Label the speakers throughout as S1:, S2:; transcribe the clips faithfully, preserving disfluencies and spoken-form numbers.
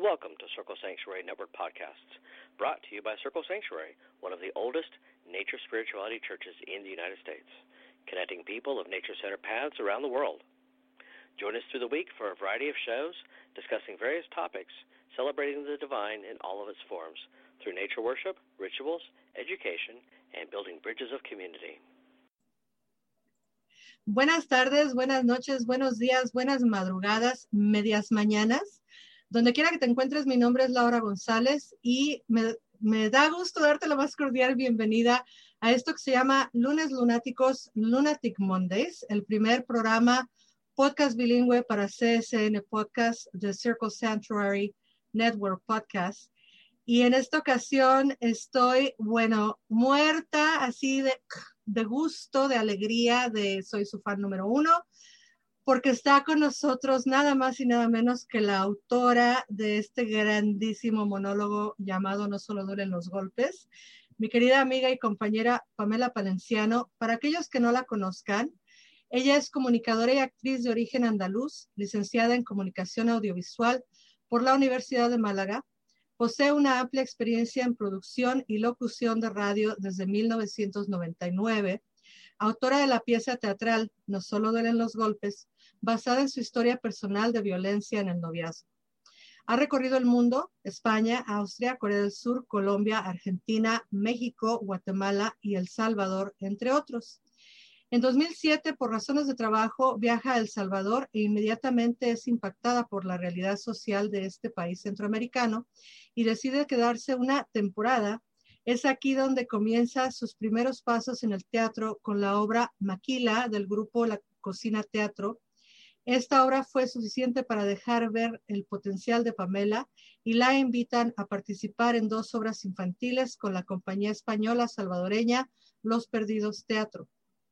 S1: Welcome to Circle Sanctuary Network Podcasts, brought to you by Circle Sanctuary, one of the oldest nature spirituality churches in the United States, connecting people of nature-centered paths around the world. Join us through the week for a variety of shows discussing various topics, celebrating the divine in all of its forms, through nature worship, rituals, education, and building bridges of community.
S2: Buenas tardes, buenas noches, buenos días, buenas madrugadas, medias mañanas. Donde quiera que te encuentres, mi nombre es Laura González y me, me da gusto darte la más cordial bienvenida a esto que se llama Lunes Lunáticos, Lunatic Mondays, el primer programa podcast bilingüe para C S N Podcast, The Circle Sanctuary Network Podcast. Y en esta ocasión estoy, bueno, muerta así de, de gusto, de alegría, de soy su fan número uno, porque está con nosotros nada más y nada menos que la autora de este grandísimo monólogo llamado No solo duelen los golpes, mi querida amiga y compañera Pamela Palenciano. Para aquellos que no la conozcan, ella es comunicadora y actriz de origen andaluz, licenciada en comunicación audiovisual por la Universidad de Málaga. Posee una amplia experiencia en producción y locución de radio desde mil novecientos noventa y nueve, autora de la pieza teatral No solo duelen los golpes, basada en su historia personal de violencia en el noviazgo. Ha recorrido el mundo, España, Austria, Corea del Sur, Colombia, Argentina, México, Guatemala y El Salvador, entre otros. En dos mil siete, por razones de trabajo, viaja a El Salvador e inmediatamente es impactada por la realidad social de este país centroamericano y decide quedarse una temporada. Es aquí donde comienza sus primeros pasos en el teatro con la obra Maquila del grupo La Cocina Teatro. Esta obra fue suficiente para dejar ver el potencial de Pamela y la invitan a participar en dos obras infantiles con la compañía española salvadoreña Los Perdidos Teatro.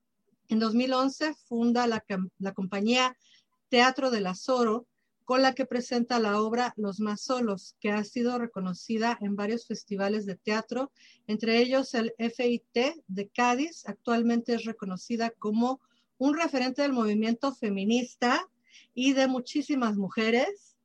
S2: En dos mil once funda la, la compañía Teatro del Azoro, con la que presenta la obra Los Más Solos, que ha sido reconocida en varios festivales de teatro, entre ellos el F I T de Cádiz. Actualmente es reconocida como un referente del movimiento feminista y de muchísimas mujeres,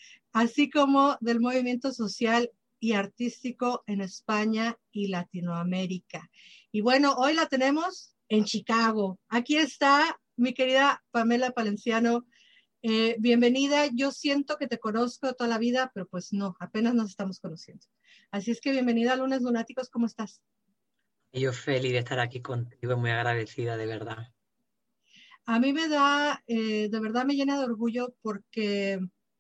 S2: así como del movimiento social y artístico en España y Latinoamérica. Y bueno, hoy la tenemos en Chicago. Aquí está mi querida Pamela Palenciano. Eh, bienvenida. Yo siento que te conozco toda la vida, pero pues no, apenas nos estamos conociendo. Así es que bienvenida a Lunes Lunáticos. ¿Cómo estás?
S3: Yo feliz de estar aquí contigo, muy agradecida, de verdad.
S2: A mí me da, eh, de verdad me llena de orgullo porque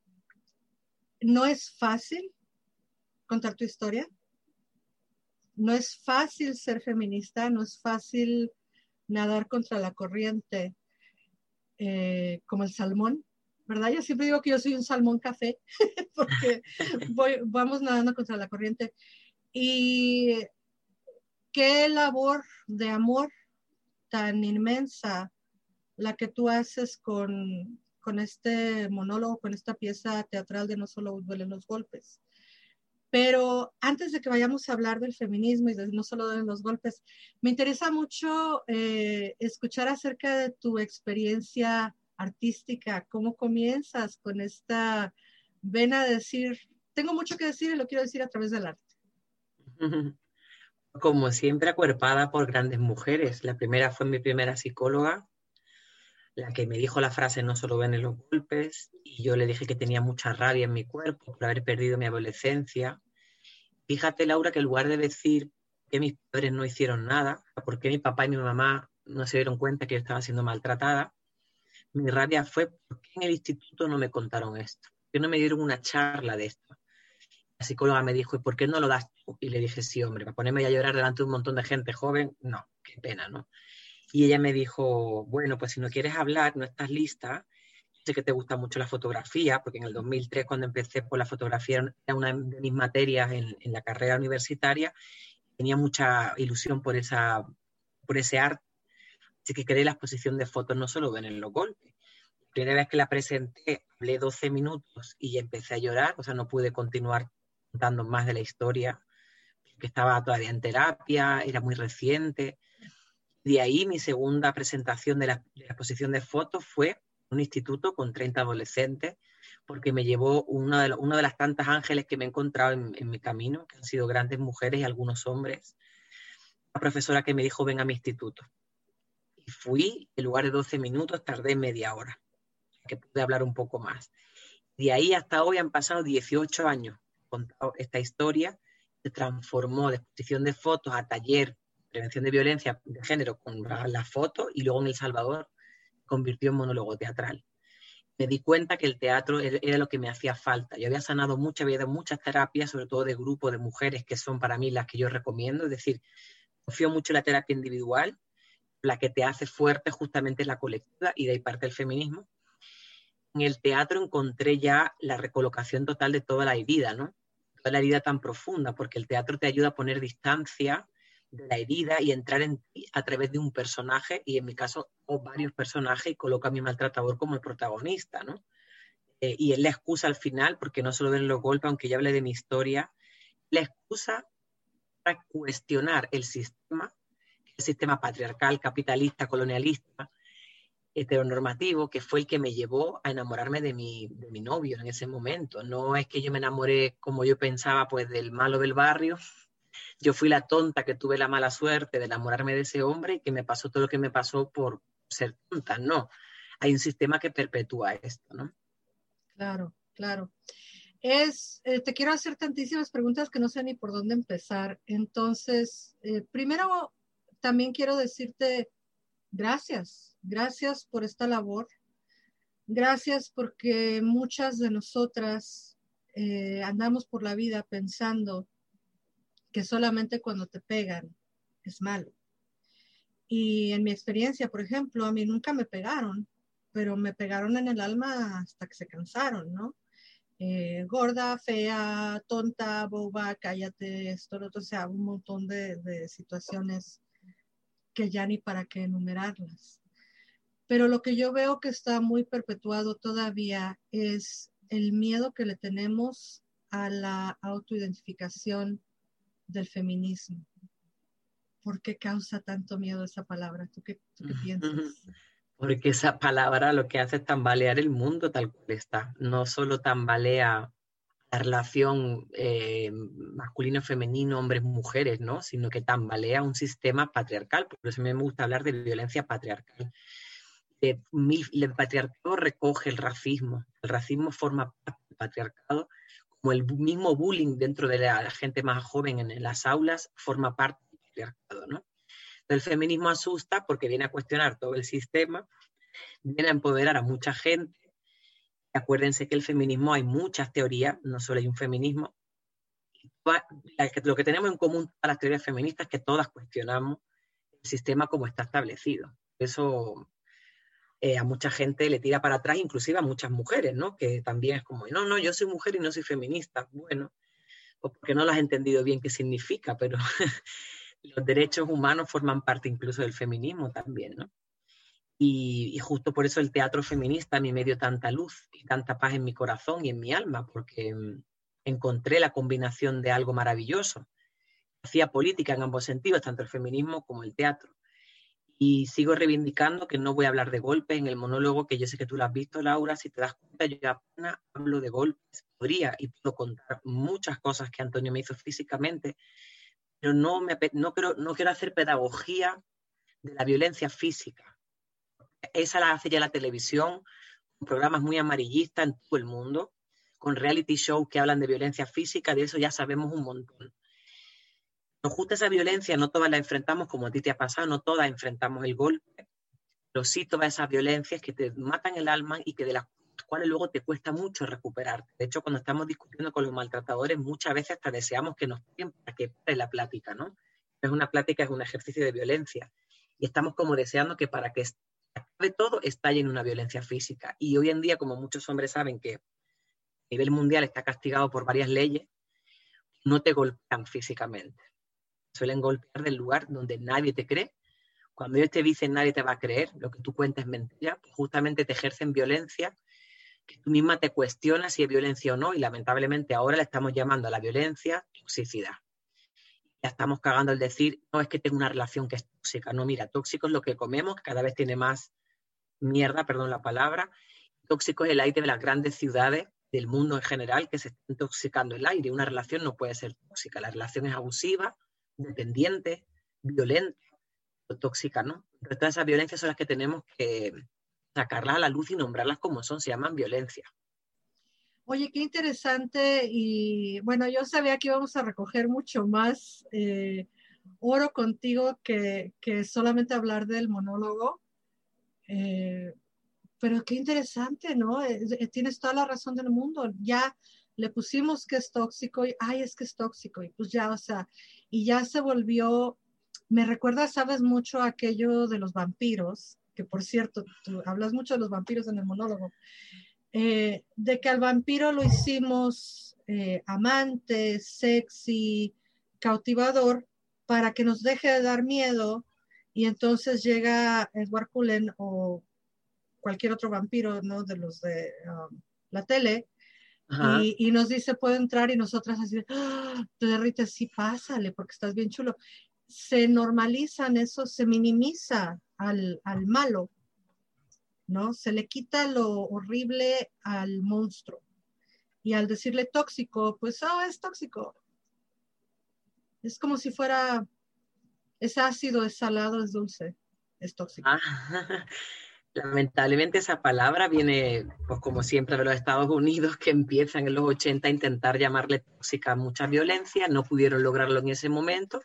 S2: no es fácil contar tu historia. No es fácil ser feminista, no es fácil nadar contra la corriente eh, como el salmón, ¿verdad? Yo siempre digo que yo soy un salmón café porque voy, vamos nadando contra la corriente. Y qué labor de amor tan inmensa la que tú haces con, con este monólogo, con esta pieza teatral de No solo duelen los golpes. Pero antes de que vayamos a hablar del feminismo y de No solo duelen los golpes, me interesa mucho eh, escuchar acerca de tu experiencia artística. ¿Cómo comienzas con esta vena de decir, tengo mucho que decir y lo quiero decir a través del arte?
S3: Como siempre, acuerpada por grandes mujeres. La primera fue mi primera psicóloga, la que me dijo la frase no solo ven los golpes, y yo le dije que tenía mucha rabia en mi cuerpo por haber perdido mi adolescencia. Fíjate, Laura, que en lugar de decir que mis padres no hicieron nada, porque mi papá y mi mamá no se dieron cuenta que yo estaba siendo maltratada, mi rabia fue porque en el instituto no me contaron esto, que no me dieron una charla de esto. La psicóloga me dijo, ¿y por qué no lo das tú? Y le dije, sí, hombre, para ponerme a llorar delante de un montón de gente joven, no, qué pena, ¿no? Y ella me dijo, bueno, pues si no quieres hablar, no estás lista, sé que te gusta mucho la fotografía, porque en el dos mil tres, cuando empecé, pues la fotografía era una de mis materias en, en la carrera universitaria, tenía mucha ilusión por, esa, por ese arte, así que creé la exposición de fotos No solo ven en los golpes. La primera vez que la presenté, hablé doce minutos y empecé a llorar, o sea, no pude continuar contando más de la historia, que estaba todavía en terapia, era muy reciente. De ahí mi segunda presentación de la, de la exposición de fotos fue un instituto con treinta adolescentes, porque me llevó uno de, los, uno de las tantas ángeles que me he encontrado en, en mi camino, que han sido grandes mujeres y algunos hombres. Una profesora que me dijo, ven a mi instituto. Y fui, en lugar de doce minutos, tardé media hora, que pude hablar un poco más. De ahí hasta hoy han pasado dieciocho años. He contado esta historia, se transformó de exposición de fotos a taller, prevención de violencia de género con las la fotos, y luego en El Salvador se convirtió en monólogo teatral. Me di cuenta que el teatro era lo que me hacía falta. Yo había sanado mucho, había dado muchas terapias, sobre todo de grupo de mujeres, que son para mí las que yo recomiendo. Es decir, confío mucho en la terapia individual, la que te hace fuerte justamente es la colectiva, y de ahí parte el feminismo. En el teatro encontré ya la recolocación total de toda la herida, ¿no? Toda la herida tan profunda, porque el teatro te ayuda a poner distancia de la herida y entrar en ti a través de un personaje, y en mi caso o varios personajes, y coloca a mi maltratador como el protagonista, ¿no? Eh, y es la excusa al final, porque no solo ven los golpes, aunque ya hablé de mi historia, la excusa para cuestionar el sistema, el sistema patriarcal, capitalista, colonialista, heteronormativo, que fue el que me llevó a enamorarme de mi, de mi novio en ese momento. No es que yo me enamoré como yo pensaba, pues del malo del barrio. Yo fui la tonta que tuve la mala suerte de enamorarme de ese hombre y que me pasó todo lo que me pasó por ser tonta. No, hay un sistema que perpetúa esto, ¿no?
S2: Claro, claro. Es, eh, te quiero hacer tantísimas preguntas que no sé ni por dónde empezar. Entonces, eh, primero también quiero decirte gracias, gracias por esta labor. Gracias porque muchas de nosotras eh, andamos por la vida pensando que solamente cuando te pegan es malo. Y en mi experiencia, por ejemplo, a mí nunca me pegaron, pero me pegaron en el alma hasta que se cansaron, ¿no? Eh, gorda, fea, tonta, boba, cállate, esto, lo otro, o sea, un montón de, de situaciones que ya ni para qué enumerarlas. Pero lo que yo veo que está muy perpetuado todavía es el miedo que le tenemos a la autoidentificación del feminismo. ¿Por qué causa tanto miedo esa palabra? ¿Tú qué, tú qué piensas?
S3: Porque esa palabra lo que hace es tambalear el mundo tal cual está. No solo tambalea la relación eh, masculino-femenino, hombres-mujeres, ¿no? Sino que tambalea un sistema patriarcal. Por eso a mí me gusta hablar de violencia patriarcal. Eh, mi, el patriarcado recoge el racismo. El racismo forma parte del patriarcado, como el mismo bullying dentro de la gente más joven en, en las aulas forma parte del patriarcado, ¿no? El feminismo asusta porque viene a cuestionar todo el sistema, viene a empoderar a mucha gente. Acuérdense que el feminismo hay muchas teorías, no solo hay un feminismo. Lo que tenemos en común a las teorías feministas es que todas cuestionamos el sistema como está establecido. Eso eh, a mucha gente le tira para atrás, inclusive a muchas mujeres, ¿no? Que también es como, no, no, yo soy mujer y no soy feminista. Bueno, pues porque no lo has entendido bien qué significa, pero los derechos humanos forman parte incluso del feminismo también, ¿no? Y, y justo por eso el teatro feminista a mí me dio tanta luz y tanta paz en mi corazón y en mi alma, porque um, encontré la combinación de algo maravilloso. Hacía política en ambos sentidos, tanto el feminismo como el teatro. Y sigo reivindicando que no voy a hablar de golpes en el monólogo, que yo sé que tú lo has visto, Laura. Si te das cuenta, yo apenas hablo de golpes. Podría y puedo contar muchas cosas que Antonio me hizo físicamente, pero no, me, no, quiero, no quiero hacer pedagogía de la violencia física. Esa la hace ya la televisión, con programas muy amarillistas en todo el mundo, con reality shows que hablan de violencia física, de eso ya sabemos un montón. Nos gusta esa violencia, no todas la enfrentamos como a ti te ha pasado, no todas enfrentamos el golpe, pero sí todas esas violencias que te matan el alma y que de las cuales luego te cuesta mucho recuperarte. De hecho, cuando estamos discutiendo con los maltratadores, muchas veces hasta deseamos que nos paguen para que pare la plática, ¿no? Es una plática, es un ejercicio de violencia. Y estamos como deseando que para que acabe todo estalle en una violencia física. Y hoy en día, como muchos hombres saben que a nivel mundial está castigado por varias leyes, no te golpean físicamente. Suelen golpear del lugar donde nadie te cree. Cuando ellos te dicen nadie te va a creer, lo que tú cuentas es mentira, pues justamente te ejercen violencia que tú misma te cuestionas si es violencia o no, y lamentablemente ahora le estamos llamando a la violencia toxicidad. Ya estamos cagando al decir, no es que tengo una relación que es tóxica, no, mira, tóxico es lo que comemos, que cada vez tiene más mierda, perdón la palabra, tóxico es el aire de las grandes ciudades, del mundo en general que se está intoxicando el aire. Una relación no puede ser tóxica, la relación es abusiva, dependiente, violenta, tóxica, ¿no? Entonces, todas esas violencias son las que tenemos que sacarlas a la luz y nombrarlas como son, se llaman violencia.
S2: Oye, qué interesante, y bueno, yo sabía que íbamos a recoger mucho más eh, oro contigo que, que solamente hablar del monólogo, eh, pero qué interesante, ¿no? Eh, eh, tienes toda la razón del mundo, ya le pusimos que es tóxico y, ay, es que es tóxico, y pues ya, o sea, y ya se volvió, me recuerda, sabes, mucho aquello de los vampiros, que por cierto, tú hablas mucho de los vampiros en el monólogo, eh, de que al vampiro lo hicimos eh, amante, sexy, cautivador, para que nos deje de dar miedo, y entonces llega Edward Cullen o cualquier otro vampiro, ¿no? De los de um, la tele, y, y nos dice, puedo entrar, y nosotras así, ¡ah! Te derrites, sí, pásale, porque estás bien chulo. Se normalizan eso, se minimiza al, al malo, ¿no? Se le quita lo horrible al monstruo. Y al decirle tóxico, pues, oh, es tóxico. Es como si fuera, es ácido, es salado, es dulce, es tóxico.
S3: Ah, lamentablemente esa palabra viene, pues como siempre, de los Estados Unidos, que empiezan en los ochenta a intentar llamarle tóxica a mucha violencia, no pudieron lograrlo en ese momento.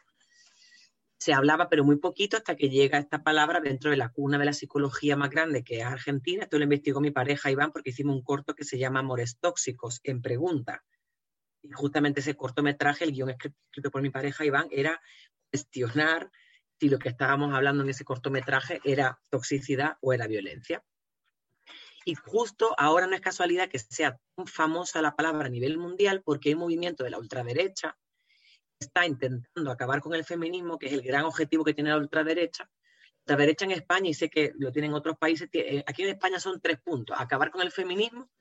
S3: Se hablaba, pero muy poquito, hasta que llega esta palabra dentro de la cuna de la psicología más grande, que es Argentina. Esto lo investigó mi pareja Iván, porque hicimos un corto que se llama Amores Tóxicos, en pregunta. Y justamente ese cortometraje, el guión escrito por mi pareja Iván, era cuestionar si lo que estábamos hablando en ese cortometraje era toxicidad o era violencia. Y justo ahora no es casualidad que sea tan famosa la palabra a nivel mundial, porque hay un movimiento de la ultraderecha que está intentando acabar con el feminismo, que es el gran objetivo que tiene la ultraderecha. La ultraderecha en España, y sé que lo tienen otros países, aquí en España son tres puntos: acabar con el feminismo,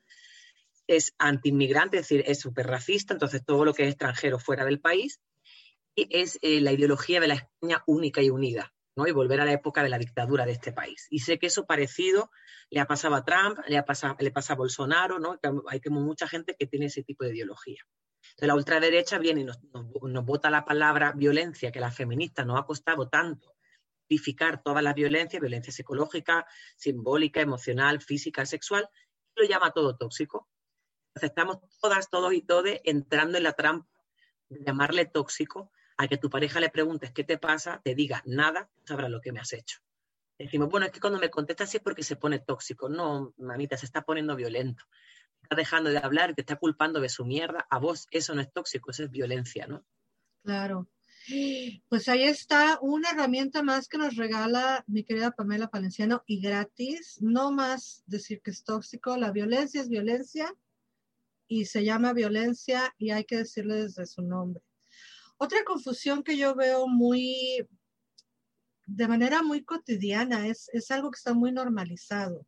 S3: es anti-inmigrante, es decir, es súper racista, entonces todo lo que es extranjero fuera del país, y es eh, la ideología de la España única y unida, ¿no? Y volver a la época de la dictadura de este país. Y sé que eso parecido le ha pasado a Trump, le, ha pasado, le pasa a Bolsonaro, ¿no? Hay como mucha gente que tiene ese tipo de ideología. Entonces la ultraderecha viene y nos, nos, nos bota la palabra violencia, que a las feministas nos ha costado tanto tipificar todas las violencias, violencia psicológica, simbólica, emocional, física, sexual, y lo llama todo tóxico. Entonces estamos todas, todos y todes entrando en la trampa de llamarle tóxico a que tu pareja le preguntes qué te pasa, te diga nada, sabrás lo que me has hecho. Decimos, bueno, es que cuando me contesta así es porque se pone tóxico. No, mamita, se está poniendo violento. Está dejando de hablar, te está culpando de su mierda. A vos eso no es tóxico, eso es violencia, ¿no?
S2: Claro. Pues ahí está una herramienta más que nos regala mi querida Pamela Palenciano, y gratis. No más decir que es tóxico. La violencia es violencia y se llama violencia, y hay que decirle desde su nombre. Otra confusión que yo veo muy, de manera muy cotidiana, es, es algo que está muy normalizado.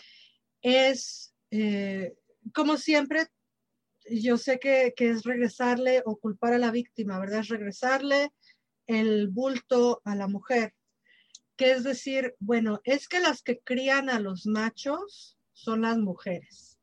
S2: Es, eh, como siempre, yo sé que, que es regresarle o culpar a la víctima, ¿verdad? Es regresarle el bulto a la mujer. Que es decir, bueno, es que las que crían a los machos son las mujeres.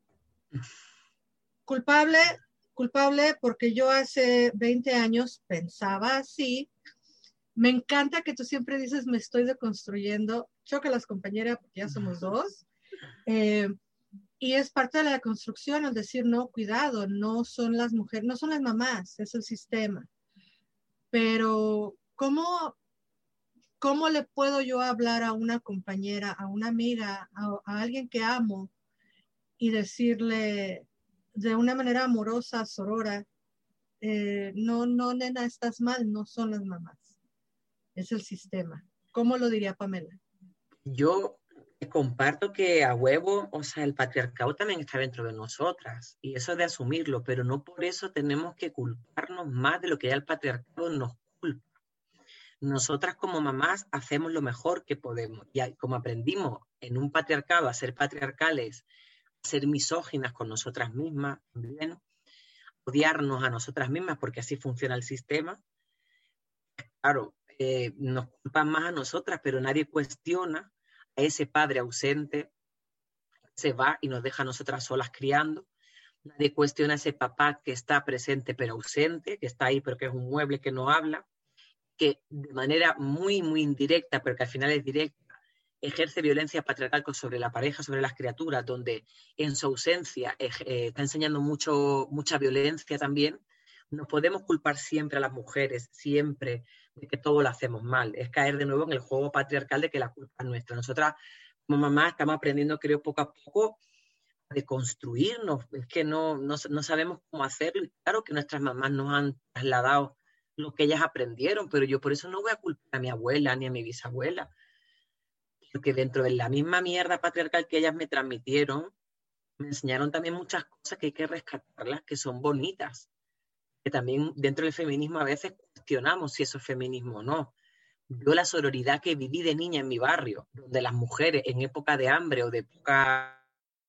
S2: Culpable, culpable porque yo hace veinte años pensaba así. Me encanta que tú siempre dices, me estoy deconstruyendo. Chócalas, compañera, porque ya somos dos. Eh, y es parte de la deconstrucción, el decir, no, cuidado, no son las mujeres, no son las mamás, es el sistema. Pero, ¿cómo, cómo le puedo yo hablar a una compañera, a una amiga, a, a alguien que amo, y decirle de una manera amorosa, sorora, eh, no, no, nena, estás mal, no son las mamás, es el sistema? ¿Cómo lo diría Pamela?
S3: Yo comparto que a huevo, o sea, el patriarcado también está dentro de nosotras, y eso de asumirlo, pero no por eso tenemos que culparnos más de lo que ya el patriarcado nos culpa. Nosotras como mamás hacemos lo mejor que podemos, y como aprendimos en un patriarcado a ser patriarcales, a ser misóginas con nosotras mismas también, odiarnos a nosotras mismas porque así funciona el sistema, claro, eh, nos culpan más a nosotras, pero nadie cuestiona a ese padre ausente, se va y nos deja a nosotras solas criando, Nadie cuestiona a ese papá que está presente pero ausente, que está ahí pero que es un mueble que no habla, que de manera muy, muy indirecta, pero que al final es directa, ejerce violencia patriarcal sobre la pareja, sobre las criaturas, donde en su ausencia eh, está enseñando mucho, mucha violencia también. No podemos culpar siempre a las mujeres, siempre, de que todo lo hacemos mal. Es caer de nuevo en el juego patriarcal de que la culpa es nuestra. Nosotras, como mamá, estamos aprendiendo, creo, poco a poco de construirnos. Es que no, no, no sabemos cómo hacerlo. Y claro que nuestras mamás nos han trasladado lo que ellas aprendieron, pero yo por eso no voy a culpar a mi abuela ni a mi bisabuela. Porque dentro de la misma mierda patriarcal que ellas me transmitieron, me enseñaron también muchas cosas que hay que rescatarlas, que son bonitas. Que también dentro del feminismo a veces cuestionamos si eso es feminismo o no. Yo la sororidad que viví de niña en mi barrio, donde las mujeres en época de hambre o de época...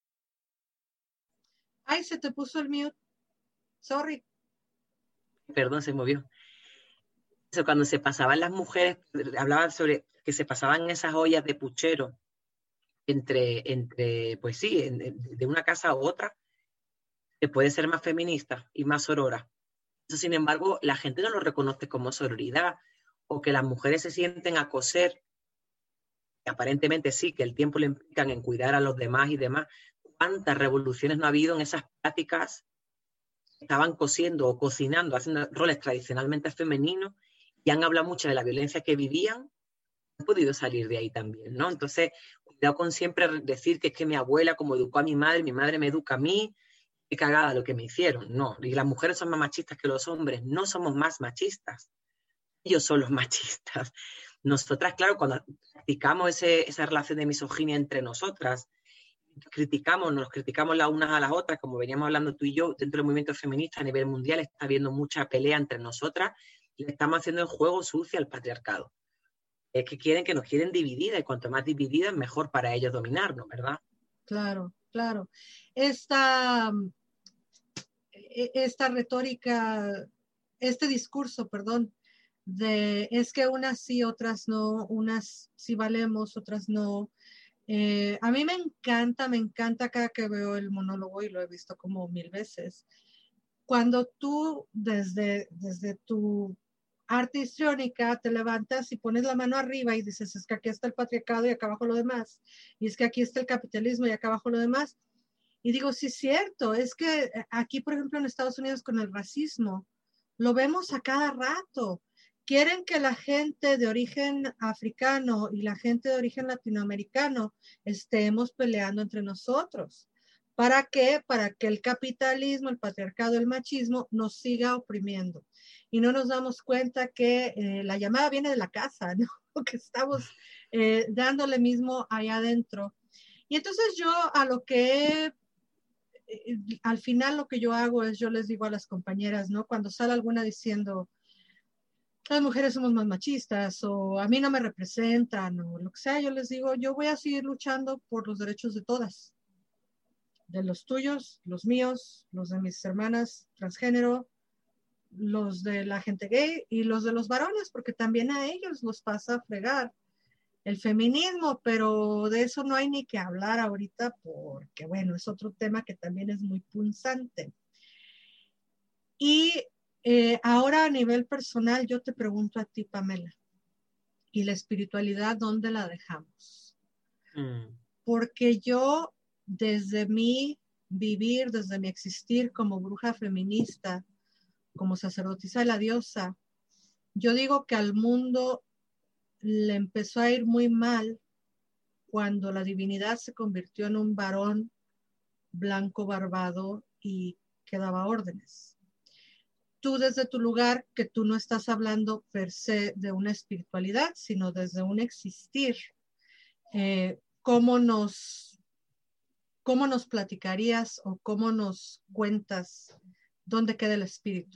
S2: Ay, se te puso el mute. Sorry.
S3: Perdón, se movió. Eso, cuando se pasaban las mujeres, hablaban sobre que se pasaban esas ollas de puchero entre, entre pues sí, de una casa a otra, que puede ser más feminista y más sorora. Eso, sin embargo, la gente no lo reconoce como sororidad, o que las mujeres se sienten a coser, que aparentemente sí, que el tiempo le implican en cuidar a los demás y demás. ¿Cuántas revoluciones no ha habido en esas prácticas? Estaban cosiendo o cocinando, haciendo roles tradicionalmente femeninos, y han hablado mucho de la violencia que vivían, han podido salir de ahí también, ¿no? Entonces, cuidado con siempre decir que es que mi abuela, como educó a mi madre, mi madre me educa a mí, qué cagada lo que me hicieron. No, y las mujeres son más machistas que los hombres. No somos más machistas. Ellos son los machistas. Nosotras, claro, cuando practicamos ese, esa relación de misoginia entre nosotras, criticamos, nos criticamos las unas a las otras, como veníamos hablando tú y yo, dentro del movimiento feminista a nivel mundial está habiendo mucha pelea entre nosotras y le estamos haciendo el juego sucio al patriarcado. Es que quieren que nos quieren divididas, y cuanto más divididas, mejor para ellos dominarnos, ¿verdad?
S2: Claro, claro. Esta, esta retórica, este discurso, perdón, de es que unas sí, otras no, unas sí valemos, otras no. Eh, a mí me encanta, me encanta cada que veo el monólogo, y lo he visto como mil veces, cuando tú desde, desde tu arte histriónica te levantas y pones la mano arriba y dices, es que aquí está el patriarcado y acá abajo lo demás, y es que aquí está el capitalismo y acá abajo lo demás. Y digo, sí es cierto, es que aquí, por ejemplo, en Estados Unidos con el racismo, lo vemos a cada rato. Quieren que la gente de origen africano y la gente de origen latinoamericano estemos peleando entre nosotros. ¿Para qué? Para que el capitalismo, el patriarcado, el machismo nos siga oprimiendo. Y no nos damos cuenta que eh, la llamada viene de la casa, ¿no? Que estamos eh, dándole mismo allá adentro. Y entonces yo a lo que eh, al final lo que yo hago es, yo les digo a las compañeras, ¿no? Cuando sale alguna diciendo, las mujeres somos más machistas, o a mí no me representan, o lo que sea, yo les digo, yo voy a seguir luchando por los derechos de todas, de los tuyos, los míos, los de mis hermanas transgénero, los de la gente gay y los de los varones, porque también a ellos los pasa a fregar el feminismo, pero de eso no hay ni que hablar ahorita, porque bueno, es otro tema que también es muy punzante. Y eh, ahora a nivel personal, yo te pregunto a ti, Pamela, ¿y la espiritualidad dónde la dejamos? Mm. Porque yo, desde mi vivir, desde mi existir como bruja feminista, como sacerdotisa de la diosa, yo digo que al mundo le empezó a ir muy mal cuando la divinidad se convirtió en un varón blanco barbado y que daba órdenes. Tú desde tu lugar, que tú no estás hablando per se de una espiritualidad, sino desde un existir, eh, ¿cómo nos, cómo nos platicarías o cómo nos cuentas dónde queda el espíritu?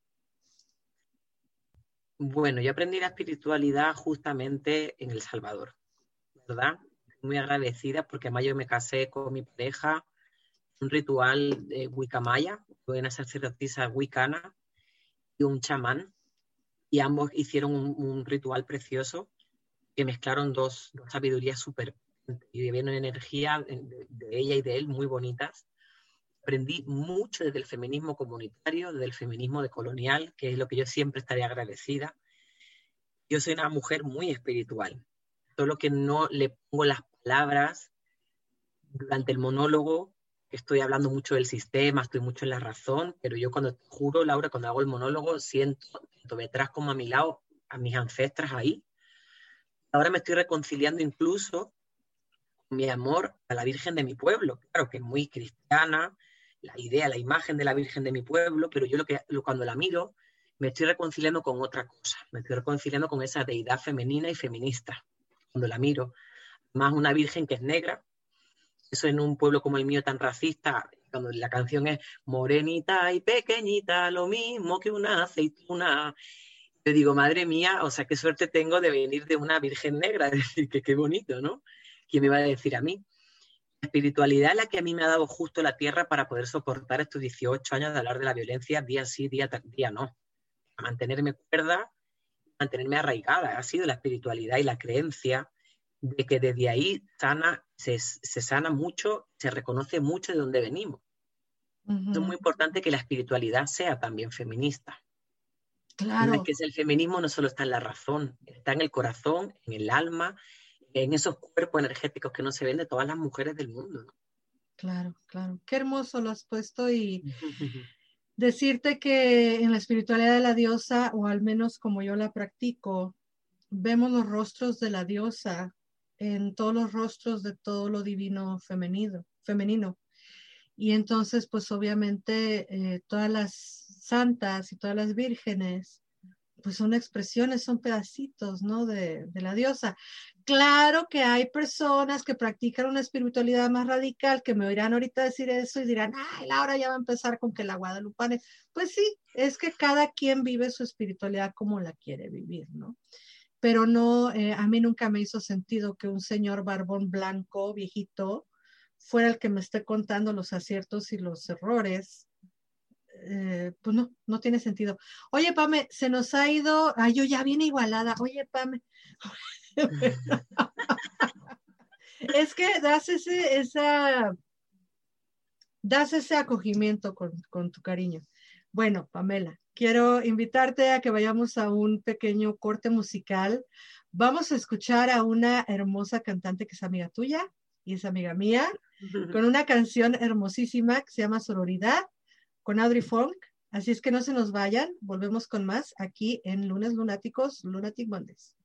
S3: Bueno, yo aprendí la espiritualidad justamente en El Salvador, ¿verdad? Muy agradecida porque además yo me casé con mi pareja, un ritual de Wicca Maya, fue una sacerdotisa wicana y un chamán, y ambos hicieron un, un ritual precioso que mezclaron dos, dos sabidurías súper y vieron energía de, de ella y de él muy bonitas. aprendí mucho desde el feminismo comunitario, desde el feminismo decolonial, que es lo que yo siempre estaré agradecida. Yo soy una mujer muy espiritual, solo que no le pongo las palabras durante el monólogo. Estoy hablando mucho del sistema, estoy mucho en la razón, pero yo cuando, te juro, Laura, cuando hago el monólogo, siento tanto detrás como a mi lado, a mis ancestras ahí. Ahora me estoy reconciliando incluso con mi amor a la Virgen de mi pueblo, claro que es muy cristiana, la idea, la imagen de la Virgen de mi pueblo, pero yo lo que, lo, cuando la miro, me estoy reconciliando con otra cosa, me estoy reconciliando con esa deidad femenina y feminista, cuando la miro, más una Virgen que es negra. Eso en un pueblo como el mío tan racista, cuando la canción es morenita y pequeñita, lo mismo que una aceituna. Yo digo, madre mía, o sea, qué suerte tengo de venir de una Virgen negra, es decir, que qué bonito, ¿no? ¿Quién me va a decir a mí? La espiritualidad es la que a mí me ha dado justo la tierra para poder soportar estos dieciocho años de hablar de la violencia día sí, día tras día no. A mantenerme cuerda, mantenerme arraigada. Ha sido la espiritualidad y la creencia de que desde ahí sana, se, se sana mucho, se reconoce mucho de dónde venimos. Uh-huh. Es muy importante que la espiritualidad sea también feminista.
S2: Claro.
S3: Es que el feminismo no solo está en la razón, está en el corazón, en el alma, en esos cuerpos energéticos que no se ven de todas las mujeres del mundo, ¿no?
S2: Claro, claro. Qué hermoso lo has puesto y decirte que en la espiritualidad de la diosa, o al menos como yo la practico, vemos los rostros de la diosa en todos los rostros de todo lo divino femenino. femenino. Y entonces, pues obviamente, eh, todas las santas y todas las vírgenes, pues son expresiones, son pedacitos, ¿no? De, de la diosa. Claro que hay personas que practican una espiritualidad más radical, que me oirán ahorita decir eso y dirán, ay, Laura ya va a empezar con que la guadalupana. Pues sí, es que cada quien vive su espiritualidad como la quiere vivir, ¿no? Pero no, eh, a mí nunca me hizo sentido que un señor barbón blanco, viejito, fuera el que me esté contando los aciertos y los errores. Eh, pues no, no tiene sentido. Oye, Pame, se nos ha ido, ay, yo ya viene igualada. Oye, Pame. Es que das ese, esa, das ese acogimiento con, con tu cariño. Bueno, Pamela, quiero invitarte a que vayamos a un pequeño corte musical. Vamos a escuchar a una hermosa cantante que es amiga tuya y es amiga mía, con una canción hermosísima que se llama Sororidad, con Audrey Funk. Así es que no se nos vayan, volvemos con más aquí en Lunes Lunáticos, Lunatic Mondays.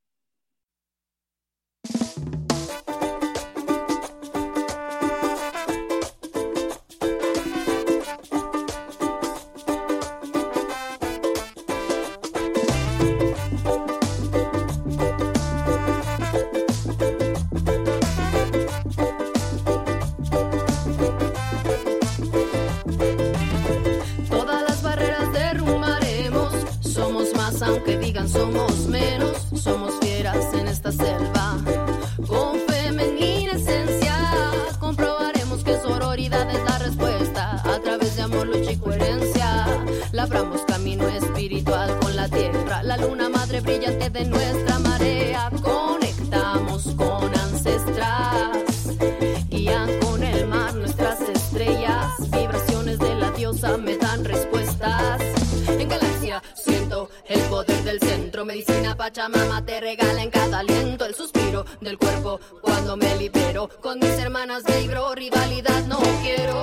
S4: Aunque digan somos menos, somos fieras en esta selva. Con femenina esencia comprobaremos que sororidad es la respuesta. A través de amor, lucha y coherencia labramos camino espiritual con la tierra. La luna madre brillante de nuestra marea. Conectamos con ancestras, guían con el mar nuestras estrellas. Vibraciones de la diosa me dan respuestas. En galaxia siento el poder del centro, medicina Pachamama te regala en cada aliento el suspiro del cuerpo cuando me libero. Con mis hermanas vibro, rivalidad no quiero.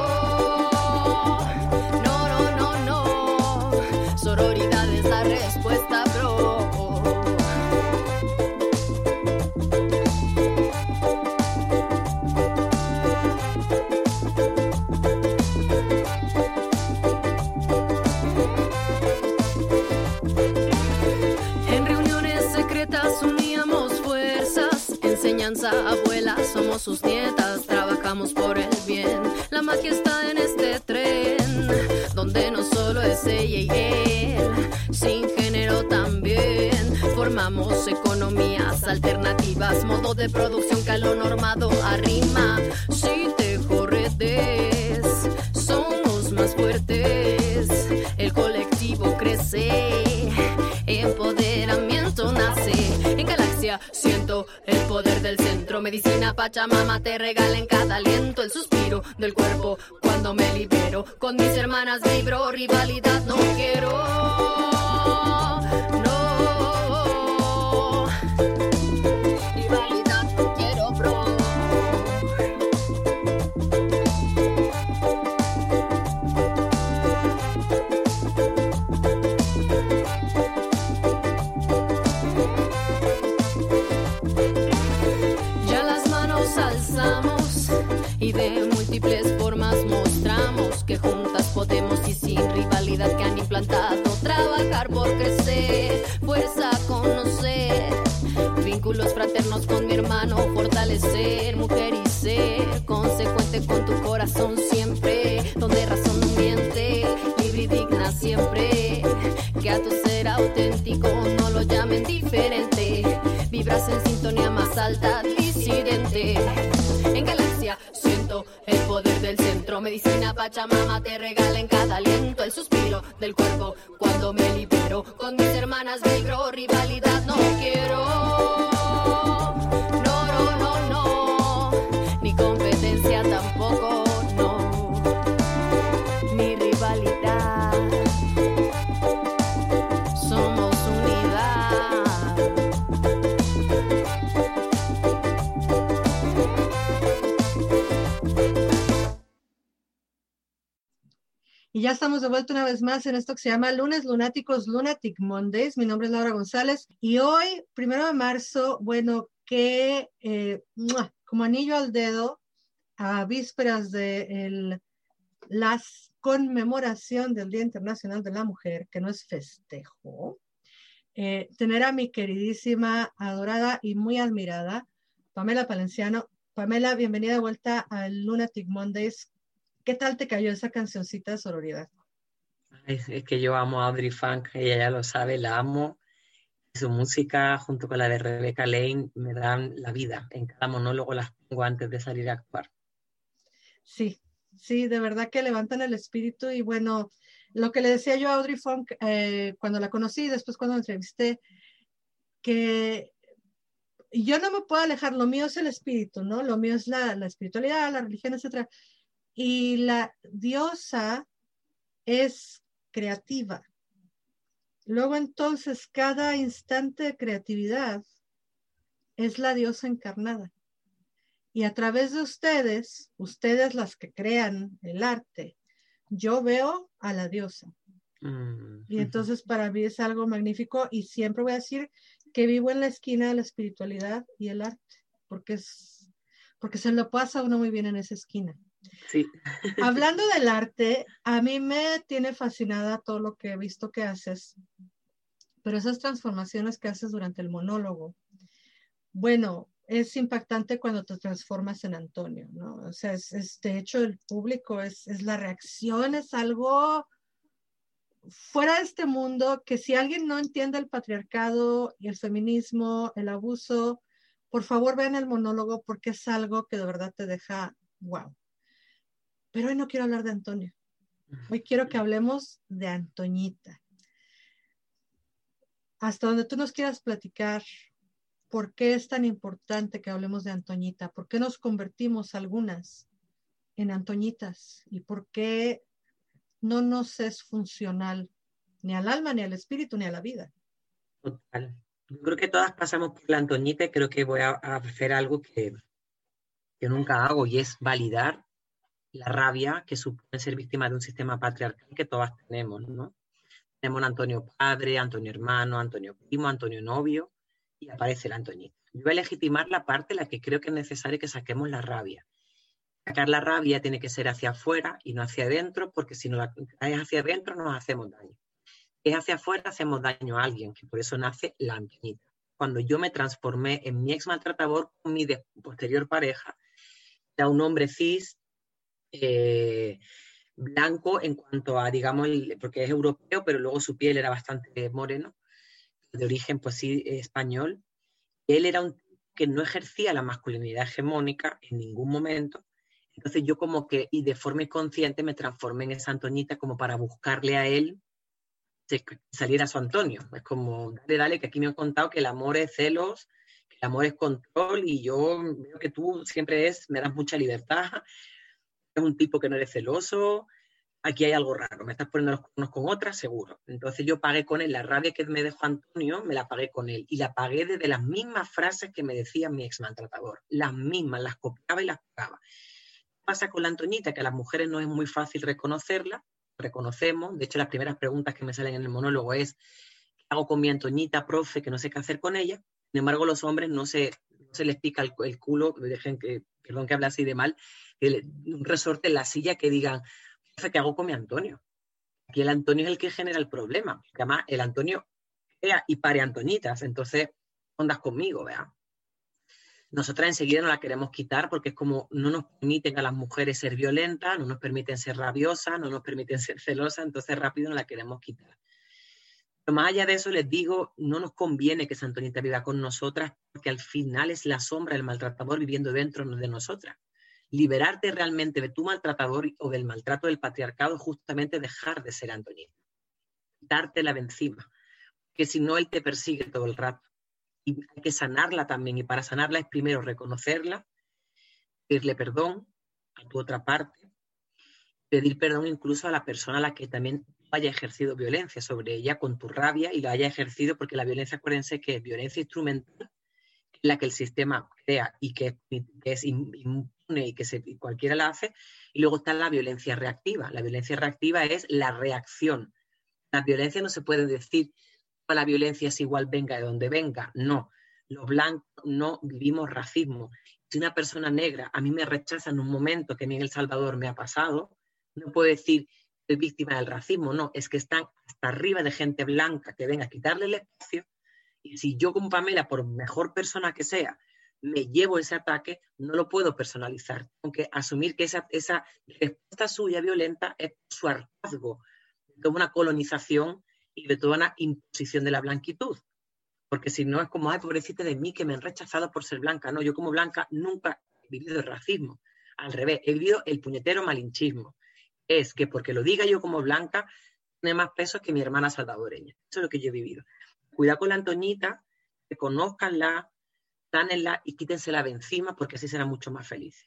S4: No, no, no, no. Sororidad es la respuesta, bro. Uníamos fuerzas, enseñanza, abuela, somos sus nietas, trabajamos por el bien. La magia está en este tren, donde no solo es ella y él, sin género también. Formamos economías alternativas, modo de producción que a lo normado arrima. Si tejo redes, somos más fuertes, el colectivo crece, empoderamiento nace. En galaxia siento el poder del centro. centro. Medicina Pachamama te regala en cada aliento el suspiro del cuerpo cuando me libero. Con mis hermanas vibro, rivalidad no quiero. No. Rivalidad no quiero, bro. Y de múltiples formas mostramos que juntas podemos y sin rivalidad que han implantado trabajar por crecer, fuerza a conocer, vínculos fraternos con mi hermano, fortalecer, mujer y ser consecuente con tu corazón siempre, donde razón no miente, libre y digna siempre, que a tu ser auténtico no lo llamen diferente, vibras en sintonía más alta, disidente. En galaxia siento el poder del centro. Medicina Pachamama te regala en cada aliento el suspiro del cuerpo cuando me libero. Con mis hermanas vibro, rivalidad no quiero. No, no, no, no. Ni competencia tampoco, no. Ni rivalidad. Somos unidad.
S2: Y ya estamos de vuelta una vez más en esto que se llama Lunes Lunáticos, Lunatic Mondays. Mi nombre es Laura González y hoy, primero de marzo, bueno, que eh, como anillo al dedo, a vísperas de el, la conmemoración del Día Internacional de la Mujer, que no es festejo, eh, tener a mi queridísima, adorada y muy admirada, Pamela Palenciano. Pamela, bienvenida de vuelta al Lunatic Mondays. ¿Qué tal te cayó esa cancioncita de sororidad?
S3: Es, es que yo amo a Audrey Funk, ella ya lo sabe, la amo. Su música, junto con la de Rebecca Lane, me dan la vida. En cada monólogo las pongo antes de salir a actuar.
S2: Sí, sí, de verdad que levantan el espíritu. Y bueno, lo que le decía yo a Audrey Funk eh, cuando la conocí, después cuando la entrevisté, que yo no me puedo alejar, lo mío es el espíritu, ¿no? Lo mío es la, la espiritualidad, la religión, etcétera. Y la diosa es creativa. Luego entonces cada instante de creatividad es la diosa encarnada. Y a través de ustedes, ustedes las que crean el arte, yo veo a la diosa. Mm. Y entonces para mí es algo magnífico y siempre voy a decir que vivo en la esquina de la espiritualidad y el arte, porque, es, porque se lo pasa uno muy bien en esa esquina.
S3: Sí.
S2: Hablando del arte, a mí me tiene fascinada todo lo que he visto que haces, pero esas transformaciones que haces durante el monólogo, bueno, es impactante cuando te transformas en Antonio, ¿no? O sea, es, es de hecho el público, es, es la reacción, es algo fuera de este mundo que si alguien no entiende el patriarcado y el feminismo, el abuso, por favor vean el monólogo porque es algo que de verdad te deja wow. Pero hoy no quiero hablar de Antonio. Hoy quiero que hablemos de Antoñita. Hasta donde tú nos quieras platicar, ¿por qué es tan importante que hablemos de Antoñita? ¿Por qué nos convertimos algunas en Antoñitas? ¿Y por qué no nos es funcional ni al alma, ni al espíritu, ni a la vida?
S3: Total. Yo creo que todas pasamos por la Antoñita y creo que voy a, a hacer algo que, que nunca hago y es validar la rabia que supone ser víctima de un sistema patriarcal que todas tenemos, ¿no? Tenemos a Antonio padre, Antonio hermano, Antonio primo, Antonio novio, y aparece la Antoñita. Yo voy a legitimar la parte en la que creo que es necesario que saquemos la rabia. Sacar la rabia tiene que ser hacia afuera y no hacia adentro, porque si no la es hacia adentro nos hacemos daño. Si es hacia afuera hacemos daño a alguien, que por eso nace la Antoñita. Cuando yo me transformé en mi ex maltratador con mi posterior pareja, era un hombre cis, Eh, blanco en cuanto a, digamos, el, porque es europeo, pero luego su piel era bastante moreno, de origen, pues sí, español. Él era un que no ejercía la masculinidad hegemónica en ningún momento, entonces yo como que, y de forma inconsciente, me transformé en esa Antoñita como para buscarle a él que saliera su Antonio. Es como, dale, dale, que aquí me han contado que el amor es celos, que El amor es control y yo veo que tú siempre es, me das mucha libertad, es un tipo que no eres celoso, aquí hay algo raro, me estás poniendo los cuernos con otra, seguro. Entonces yo pagué con él, la rabia que me dejó Antonio, me la pagué con él. Y la pagué desde las mismas frases que me decía mi ex maltratador. Las mismas, las copiaba y las pagaba. ¿Qué pasa con la Antoñita? Que a las mujeres no es muy fácil reconocerla, reconocemos. De hecho, las primeras preguntas que me salen en el monólogo es ¿qué hago con mi Antoñita, profe, que no sé qué hacer con ella? Sin embargo, los hombres no se, no se les pica el, el culo, dejen que, perdón que hable así de mal, que le, un resorte en la silla que digan ¿qué hago con mi Antonio? Aquí el Antonio es el que genera el problema. Porque además, el Antonio crea y pare Antonitas. Entonces, ondas conmigo, ¿verdad? Nosotras enseguida no la queremos quitar porque es como no nos permiten a las mujeres ser violentas, no nos permiten ser rabiosas, no nos permiten ser celosas, entonces rápido no la queremos quitar. Pero más allá de eso, les digo, no nos conviene que esa Antonita viva con nosotras porque al final es la sombra del maltratador viviendo dentro de nosotras. Liberarte realmente de tu maltratador o del maltrato del patriarcado es justamente dejar de ser Antonita. Quitártela de encima. Que si no, él te persigue todo el rato. Y hay que sanarla también. Y para sanarla es primero reconocerla, pedirle perdón a tu otra parte, pedir perdón incluso a la persona a la que también haya ejercido violencia sobre ella con tu rabia y la haya ejercido, porque la violencia, acuérdense que es violencia instrumental, la que el sistema crea y que, que es impune y que se, y cualquiera la hace, y luego está la violencia reactiva. La violencia reactiva es la reacción. La violencia no se puede decir que la violencia es igual venga de donde venga. No, los blancos no vivimos racismo. Si una persona negra a mí me rechaza en un momento que a mí en El Salvador me ha pasado, no puedo decir que soy víctima del racismo, no, es que están hasta arriba de gente blanca que venga a quitarle el espacio. Y si yo como Pamela, por mejor persona que sea, me llevo ese ataque, no lo puedo personalizar. Aunque asumir que esa, esa respuesta suya violenta es su hartazgo de toda una colonización y de toda una imposición de la blanquitud. Porque si no es como, ay, pobrecita de mí, que me han rechazado por ser blanca. No, yo como blanca nunca he vivido el racismo. Al revés, he vivido el puñetero malinchismo. Es que porque lo diga yo como blanca, tiene más peso que mi hermana salvadoreña. Eso es lo que yo he vivido. Cuidado con la Antoñita, reconózcanla, sánenla y quítensela de encima porque así serán mucho más felices.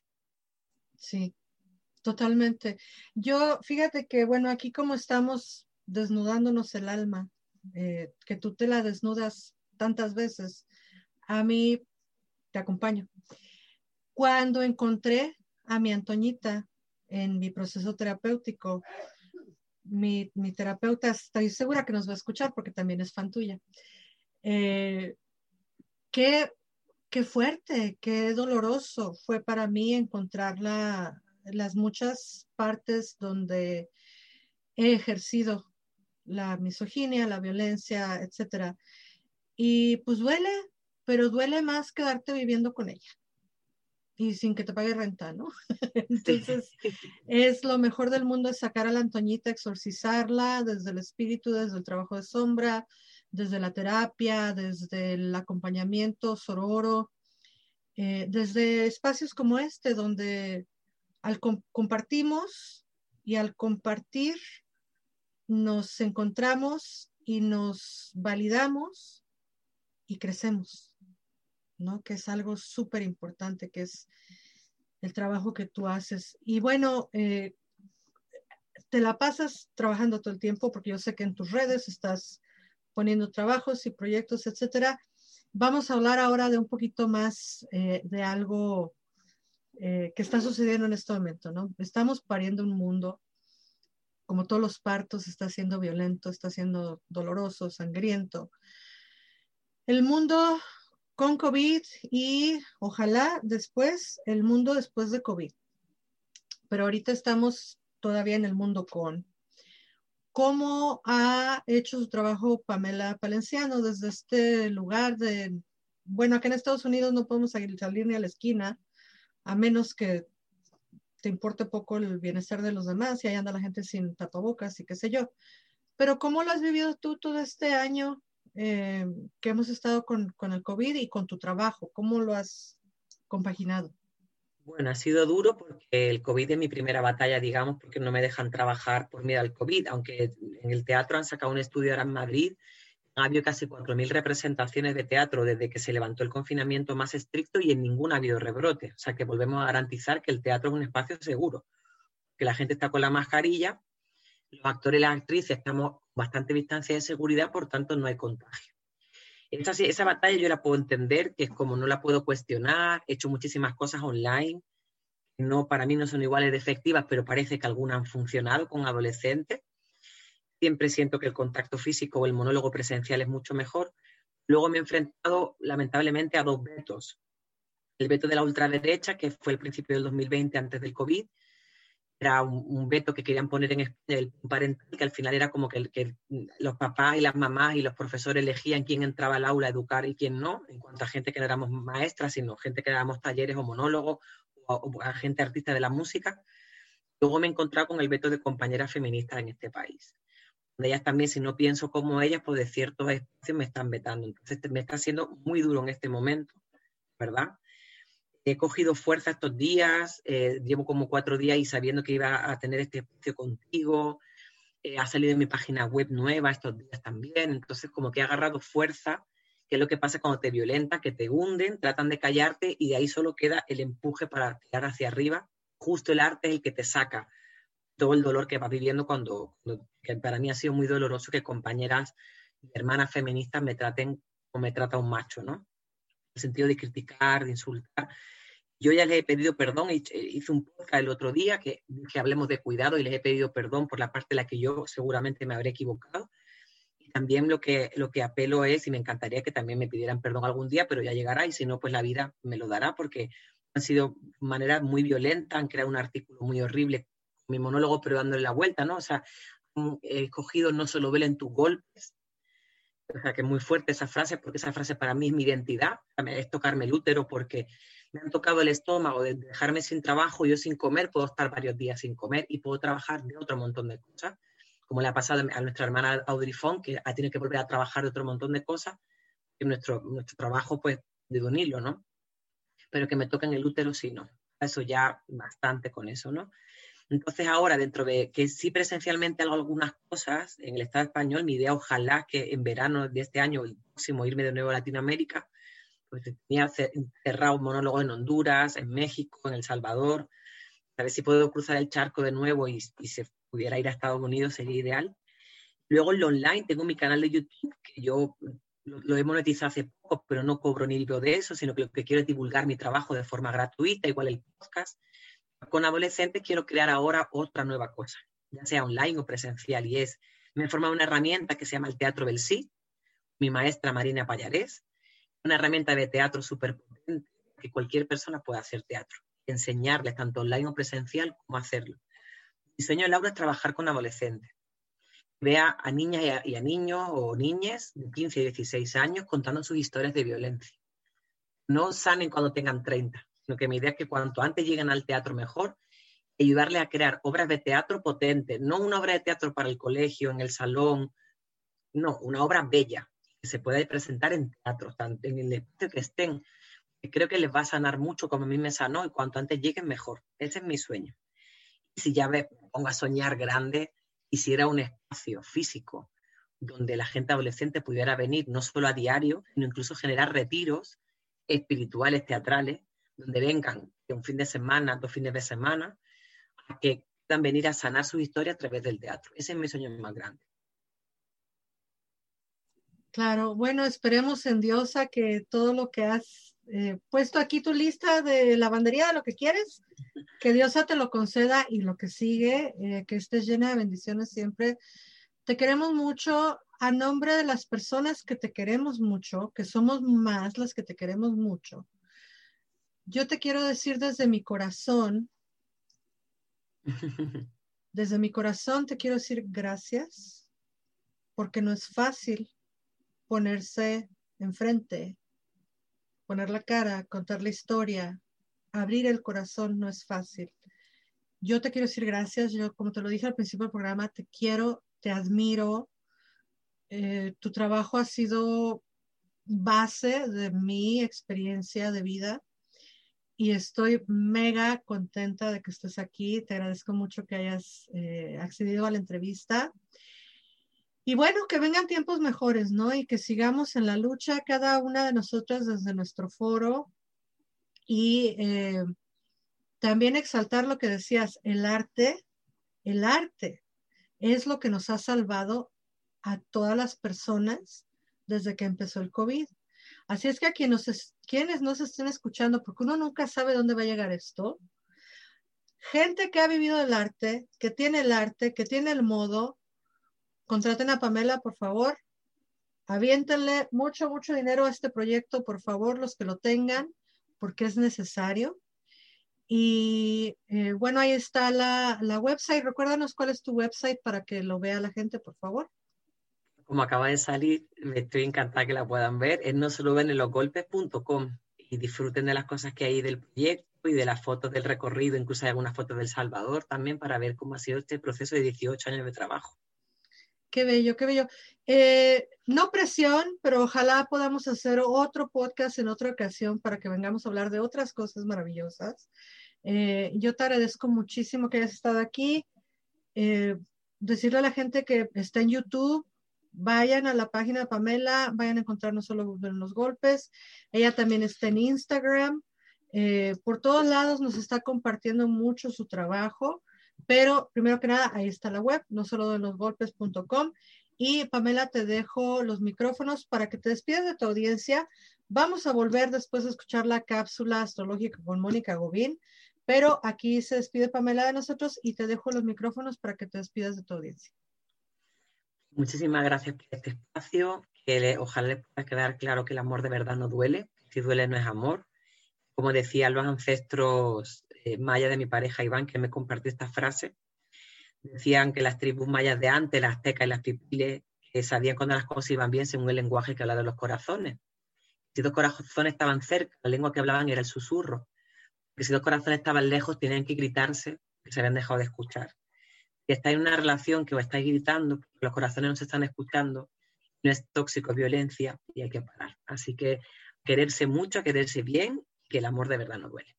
S2: Sí, totalmente. Yo, fíjate que, bueno, aquí como estamos desnudándonos el alma, eh, que tú te la desnudas tantas veces, a mí te acompaño. Cuando encontré a mi Antoñita en mi proceso terapéutico, mi, mi terapeuta, estoy segura que nos va a escuchar porque también es fan tuya. Eh, qué, qué fuerte, qué doloroso fue para mí encontrar la, las muchas partes donde he ejercido la misoginia, la violencia, etcétera. Y pues duele, pero duele más quedarte viviendo con ella y sin que te pague renta, ¿no? Entonces, sí. Es lo mejor del mundo es sacar a la Antoñita, exorcizarla desde el espíritu, desde el trabajo de sombra, desde la terapia, desde el acompañamiento sororo, eh, desde espacios como este, donde al com- compartimos y al compartir nos encontramos y nos validamos y crecemos, ¿no? Que es algo súper importante, que es el trabajo que tú haces. Y bueno, eh, te la pasas trabajando todo el tiempo, porque yo sé que en tus redes estás poniendo trabajos y proyectos, etcétera. Vamos a hablar ahora de un poquito más eh, de algo eh, que está sucediendo en este momento, ¿no? Estamos pariendo un mundo, como todos los partos, está siendo violento, está siendo doloroso, sangriento. El mundo con COVID y ojalá después el mundo después de COVID. Pero ahorita estamos todavía en el mundo con. ¿Cómo ha hecho su trabajo Pamela Palenciano desde este lugar de, bueno, acá en Estados Unidos no podemos salir ni a la esquina, a menos que te importe poco el bienestar de los demás y ahí anda la gente sin tapabocas y qué sé yo. Pero ¿cómo lo has vivido tú todo este año eh, que hemos estado con, con el COVID y con tu trabajo? ¿Cómo lo has compaginado?
S3: Bueno, ha sido duro porque el COVID es mi primera batalla, digamos, porque no me dejan trabajar por miedo al COVID, aunque en el teatro han sacado un estudio ahora en Madrid, Ha habido casi cuatro mil representaciones de teatro desde que se levantó el confinamiento más estricto y en ninguna ha habido rebrote. O sea que volvemos a garantizar que el teatro es un espacio seguro, que la gente está con la mascarilla, los actores y las actrices estamos bastante distancia de seguridad, por tanto no hay contagio. Esa, esa batalla yo la puedo entender, que es como no la puedo cuestionar, he hecho muchísimas cosas online, no, para mí no son iguales de efectivas, pero parece que algunas han funcionado con adolescentes. Siempre siento que el contacto físico o el monólogo presencial es mucho mejor. Luego me he enfrentado, lamentablemente, a dos vetos. El veto de la ultraderecha, que fue el principio del dos mil veinte, antes del COVID. Era un, un veto que querían poner en España, el parental, que al final era como que, el, que los papás y las mamás y los profesores elegían quién entraba al aula a educar y quién no, en cuanto a gente que no éramos maestras, sino gente que éramos talleres o monólogos, o, o a gente artista de la música. Luego me he encontrado con el veto de compañeras feministas en este país. De ellas también, si no pienso como ellas, pues de ciertos espacios me están vetando. Entonces me está siendo muy duro en este momento, ¿verdad? He cogido fuerza estos días, eh, llevo como cuatro días y sabiendo que iba a tener este espacio contigo, eh, ha salido en mi página web nueva estos días también, entonces como que he agarrado fuerza, que es lo que pasa cuando te violentan, que te hunden, tratan de callarte y de ahí solo queda el empuje para tirar hacia arriba. Justo el arte es el que te saca todo el dolor que vas viviendo cuando, cuando que para mí ha sido muy doloroso que compañeras y hermanas feministas me traten como me trata un macho, ¿no? En el sentido de criticar, de insultar. Yo ya les he pedido perdón, hice un podcast el otro día que, que hablemos de cuidado y les he pedido perdón por la parte en la que yo seguramente me habré equivocado. Y también lo que, lo que apelo es, y me encantaría que también me pidieran perdón algún día, pero ya llegará y si no, pues la vida me lo dará porque han sido maneras muy violentas, han creado un artículo muy horrible, mi monólogo pero dándole la vuelta, ¿no? O sea, he cogido no solo velen tus golpes, o sea, que es muy fuerte esa frase, porque esa frase para mí es mi identidad, es tocarme el útero porque me han tocado el estómago, de dejarme sin trabajo, yo sin comer, puedo estar varios días sin comer y puedo trabajar de otro montón de cosas, como le ha pasado a nuestra hermana Audrey Font, que ha tenido que volver a trabajar de otro montón de cosas, que nuestro, nuestro trabajo, pues, de un hilo, ¿no? Pero que me toquen el útero, sí, no. Eso ya bastante con eso, ¿no? Entonces ahora, dentro de que sí presencialmente hago algunas cosas en el Estado español, mi idea ojalá que en verano de este año, el próximo, irme de nuevo a Latinoamérica, pues tenía cerrado un monólogo en Honduras, en México, en El Salvador, a ver si puedo cruzar el charco de nuevo y, y se pudiera ir a Estados Unidos, sería ideal. Luego en lo online tengo mi canal de YouTube, que yo lo, lo he monetizado hace poco, pero no cobro ni libro de eso, sino que lo que quiero es divulgar mi trabajo de forma gratuita, igual el podcast. Con adolescentes quiero crear ahora otra nueva cosa, ya sea online o presencial, y es, me he formado una herramienta que se llama el Teatro del Sí, mi maestra Marina Pallarés, una herramienta de teatro súper potente, que cualquier persona puede hacer teatro, enseñarles tanto online o presencial cómo hacerlo. Mi sueño, Laura, es trabajar con adolescentes, vea a niñas y a, y a niños o niñas de quince y dieciséis años contando sus historias de violencia. No sanen cuando tengan treinta, sino que mi idea es que cuanto antes lleguen al teatro mejor, ayudarles a crear obras de teatro potentes, no una obra de teatro para el colegio, en el salón, no, una obra bella, que se pueda presentar en teatro, tanto en el espacio que estén, que creo que les va a sanar mucho como a mí me sanó y cuanto antes lleguen mejor. Ese es mi sueño. Y si ya me pongo a soñar grande, quisiera un espacio físico donde la gente adolescente pudiera venir no solo a diario, sino incluso generar retiros espirituales, teatrales, donde vengan un fin de semana, dos fines de semana, a que puedan venir a sanar su historia a través del teatro. Ese es mi sueño más grande.
S2: Claro, bueno, esperemos en Dios a que todo lo que has eh, puesto aquí, tu lista de lavandería de lo que quieres, que Dios te lo conceda y lo que sigue, eh, que estés llena de bendiciones siempre. Te queremos mucho. A nombre de las personas que te queremos mucho, que somos más las que te queremos mucho, yo te quiero decir desde mi corazón, desde mi corazón te quiero decir gracias, porque no es fácil ponerse enfrente, poner la cara, contar la historia, abrir el corazón no es fácil. Yo te quiero decir gracias. Yo, como te lo dije al principio del programa, te quiero, te admiro. Eh, tu trabajo ha sido base de mi experiencia de vida y estoy mega contenta de que estés aquí. Te agradezco mucho que hayas eh, accedido a la entrevista. Y bueno, que vengan tiempos mejores, ¿no? Y que sigamos en la lucha, cada una de nosotras desde nuestro foro. Y eh, también exaltar lo que decías, el arte, el arte es lo que nos ha salvado a todas las personas desde que empezó el COVID. Así es que a quienes nos, quienes nos estén escuchando, porque uno nunca sabe dónde va a llegar esto, gente que ha vivido el arte, que tiene el arte, que tiene el modo, contraten a Pamela, por favor. Aviéntenle mucho, mucho dinero a este proyecto, por favor, los que lo tengan, porque es necesario. Y eh, bueno, ahí está la, la website. Recuérdanos cuál es tu website para que lo vea la gente, por favor.
S3: Como acaba de salir, me estoy encantada que la puedan ver. Es no solo ven en los golpes punto com y disfruten de las cosas que hay del proyecto y de las fotos del recorrido. Incluso hay algunas fotos del Salvador también para ver cómo ha sido este proceso de dieciocho años de trabajo.
S2: Qué bello, qué bello. Eh, no presión, pero ojalá podamos hacer otro podcast en otra ocasión para que vengamos a hablar de otras cosas maravillosas. Eh, yo te agradezco muchísimo que hayas estado aquí. Eh, decirle a la gente que está en YouTube, vayan a la página de Pamela, vayan a encontrar no solo en los golpes, ella también está en Instagram. Eh, por todos lados nos está compartiendo mucho su trabajo. Pero primero que nada, ahí está la web, no solo de los golpes punto com. Y Pamela, te dejo los micrófonos para que te despidas de tu audiencia. Vamos a volver después a escuchar la cápsula astrológica con Mónica Gobín, pero aquí se despide Pamela de nosotros y te dejo los micrófonos para que te despidas de tu audiencia.
S3: Muchísimas gracias por este espacio, que le, ojalá les pueda quedar claro que el amor de verdad no duele, si duele no es amor. Como decían los ancestros eh, mayas de mi pareja Iván, que me compartió esta frase, decían que las tribus mayas de antes, las aztecas y las pipiles, que sabían cuando las cosas iban bien según el lenguaje que hablaba de los corazones. Si dos corazones estaban cerca, la lengua que hablaban era el susurro. Porque si dos corazones estaban lejos, tenían que gritarse, que se habían dejado de escuchar. Si estáis en una relación que os estáis gritando, porque los corazones no se están escuchando, no es tóxico, es violencia y hay que parar. Así que quererse mucho, quererse bien, que el amor de verdad no duele.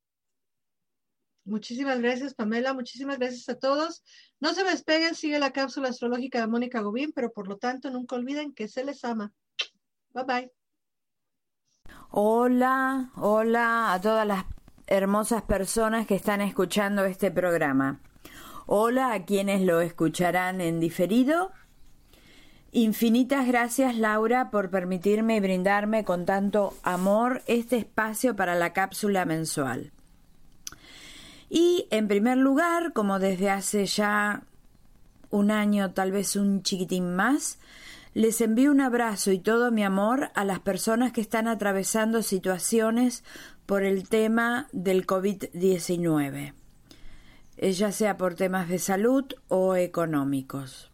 S2: Muchísimas gracias, Pamela. Muchísimas gracias a todos. No se despeguen, sigue la cápsula astrológica de Mónica Gobín, pero por lo tanto nunca olviden que se les ama. Bye bye.
S5: Hola, hola a todas las hermosas personas que están escuchando este programa. Hola a quienes lo escucharán en diferido. Infinitas gracias, Laura, por permitirme y brindarme con tanto amor este espacio para la cápsula mensual. Y en primer lugar, como desde hace ya un año, tal vez un chiquitín más, les envío un abrazo y todo mi amor a las personas que están atravesando situaciones por el tema del COVID diecinueve, ya sea por temas de salud o económicos.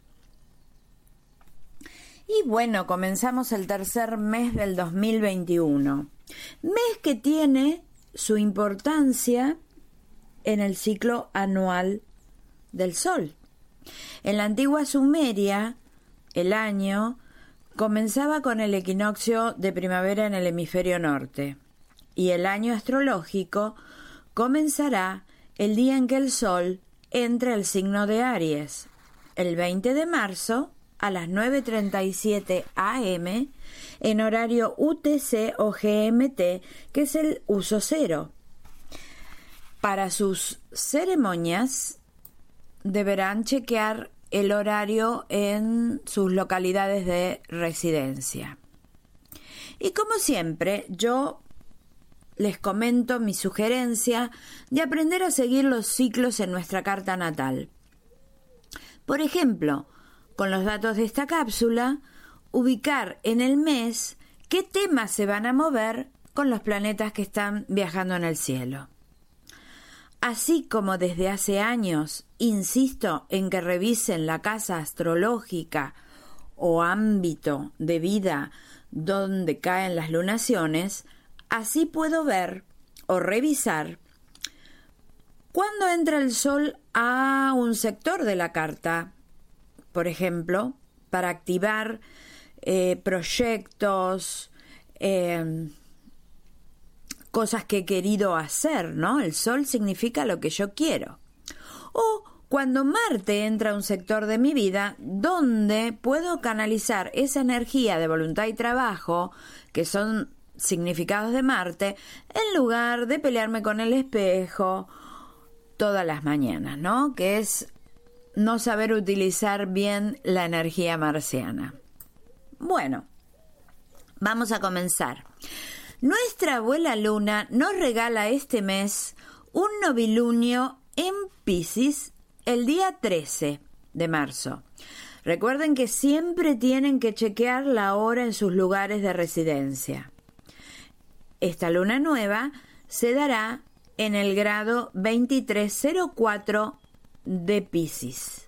S5: Y bueno, comenzamos el tercer mes del dos mil veintiuno, mes que tiene su importancia en el ciclo anual del Sol. En la antigua Sumeria, el año comenzaba con el equinoccio de primavera en el hemisferio norte, y el año astrológico comenzará el día en que el Sol entre al signo de Aries, el veinte de marzo, a las nueve treinta y siete a eme en horario U T C o G M T, que es el uso cero. Para sus ceremonias deberán chequear el horario en sus localidades de residencia. Y como siempre, yo les comento mi sugerencia de aprender a seguir los ciclos en nuestra carta natal. Por ejemplo, con los datos de esta cápsula, ubicar en el mes qué temas se van a mover con los planetas que están viajando en el cielo. Así como desde hace años insisto en que revisen la casa astrológica o ámbito de vida donde caen las lunaciones, así puedo ver o revisar cuándo entra el Sol a un sector de la carta. Por ejemplo, para activar eh, proyectos, eh, cosas que he querido hacer, ¿no? El Sol significa lo que yo quiero. O cuando Marte entra a un sector de mi vida donde puedo canalizar esa energía de voluntad y trabajo, que son significados de Marte, en lugar de pelearme con el espejo todas las mañanas, ¿no? Que es no saber utilizar bien la energía marciana. Bueno, vamos a comenzar. Nuestra abuela Luna nos regala este mes un novilunio en Piscis el día trece de marzo. Recuerden que siempre tienen que chequear la hora en sus lugares de residencia. Esta luna nueva se dará en el grado veintitrés cero cuatro de Piscis.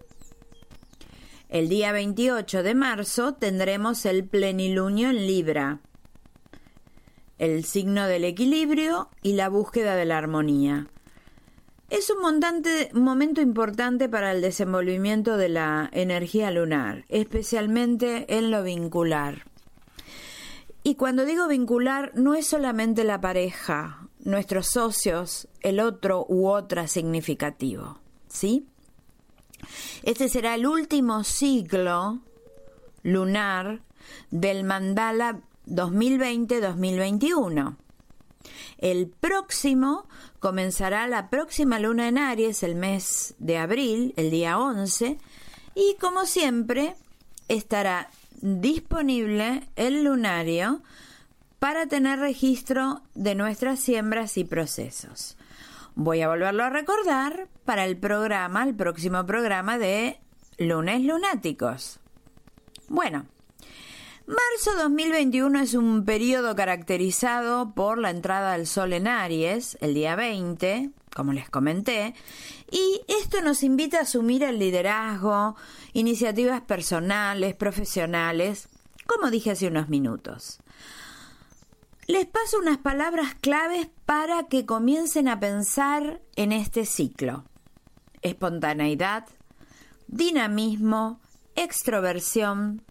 S5: El día veintiocho de marzo tendremos el plenilunio en Libra, el signo del equilibrio y la búsqueda de la armonía. Es un montante, momento importante para el desenvolvimiento de la energía lunar, especialmente en lo vincular. Y cuando digo vincular, no es solamente la pareja, nuestros socios, el otro u otra significativo, ¿sí? Este será el último ciclo lunar del mandala dos mil veinte dos mil veintiuno. El próximo comenzará la próxima luna en Aries, el mes de abril, el día once, y como siempre estará disponible el lunario para tener registro de nuestras siembras y procesos. Voy a volverlo a recordar para el programa, el próximo programa de Lunes Lunáticos. Bueno, marzo dos mil veintiuno es un periodo caracterizado por la entrada del Sol en Aries, el día veinte, como les comenté, y esto nos invita a asumir el liderazgo, iniciativas personales, profesionales, como dije hace unos minutos. Les paso unas palabras claves para que comiencen a pensar en este ciclo. Espontaneidad, dinamismo, extroversión,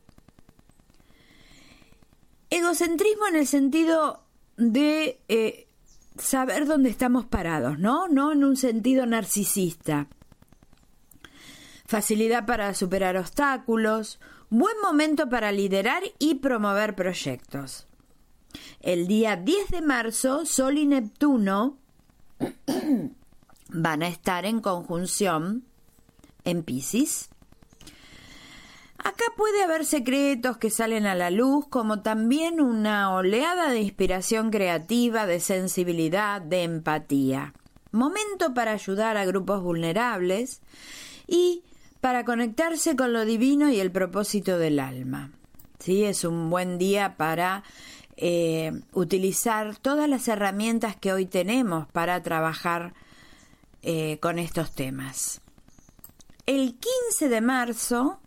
S5: egocentrismo en el sentido de eh, saber dónde estamos parados, ¿no? No en un sentido narcisista. Facilidad para superar obstáculos, buen momento para liderar y promover proyectos. El día diez de marzo, Sol y Neptuno van a estar en conjunción en Piscis. Acá puede haber secretos que salen a la luz, como también una oleada de inspiración creativa, de sensibilidad, de empatía. Momento para ayudar a grupos vulnerables y para conectarse con lo divino y el propósito del alma. ¿Sí? Es un buen día para eh, utilizar todas las herramientas que hoy tenemos para trabajar eh, con estos temas. El quince de marzo,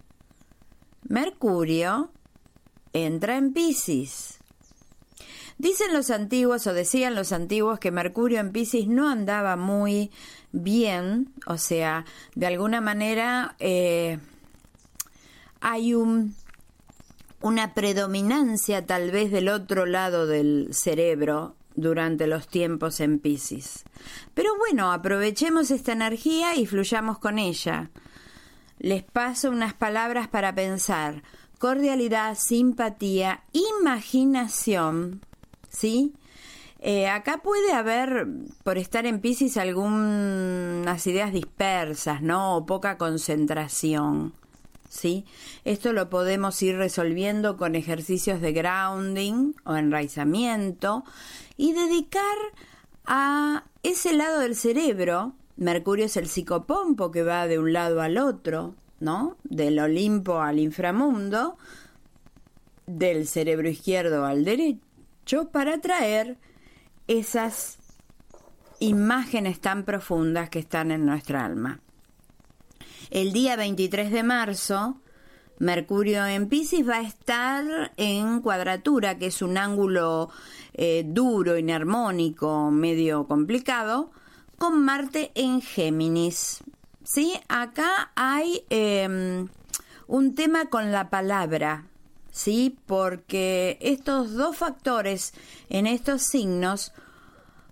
S5: Mercurio entra en Piscis. Dicen los antiguos, o decían los antiguos, que Mercurio en Piscis no andaba muy bien, o sea, de alguna manera eh, hay un, una predominancia tal vez del otro lado del cerebro durante los tiempos en Piscis. Pero bueno, aprovechemos esta energía y fluyamos con ella. Les paso unas palabras para pensar: cordialidad, simpatía, imaginación, ¿sí? Eh, acá puede haber, por estar en Piscis, algunas ideas dispersas, ¿no? O poca concentración, ¿sí? Esto lo podemos ir resolviendo con ejercicios de grounding o enraizamiento y dedicar a ese lado del cerebro. Mercurio es el psicopompo que va de un lado al otro, ¿no? Del Olimpo al inframundo, del cerebro izquierdo al derecho, para traer esas imágenes tan profundas que están en nuestra alma. El día veintitrés de marzo, Mercurio en Piscis va a estar en cuadratura, que es un ángulo eh, duro, inarmónico, medio complicado, con Marte en Géminis, ¿sí? Acá hay eh, un tema con la palabra, ¿sí? Porque estos dos factores en estos signos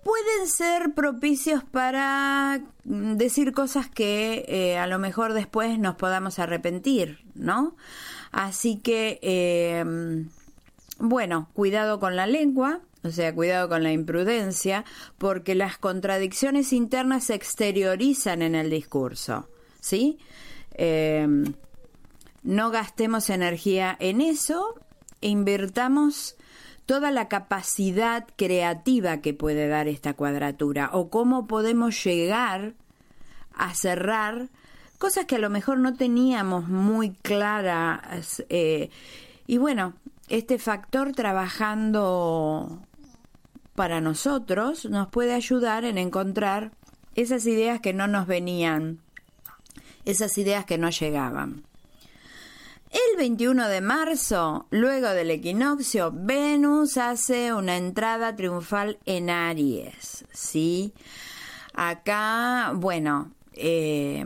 S5: pueden ser propicios para decir cosas que eh, a lo mejor después nos podamos arrepentir, ¿no? Así que, eh, bueno, cuidado con la lengua, o sea, cuidado con la imprudencia, porque las contradicciones internas se exteriorizan en el discurso, ¿sí? Eh, no gastemos energía en eso, e invirtamos toda la capacidad creativa que puede dar esta cuadratura, o cómo podemos llegar a cerrar cosas que a lo mejor no teníamos muy claras. Eh, y bueno, este factor trabajando para nosotros nos puede ayudar en encontrar esas ideas que no nos venían, esas ideas que no llegaban. El veintiuno de marzo, luego del equinoccio, Venus hace una entrada triunfal en Aries, ¿sí? Acá, bueno, eh,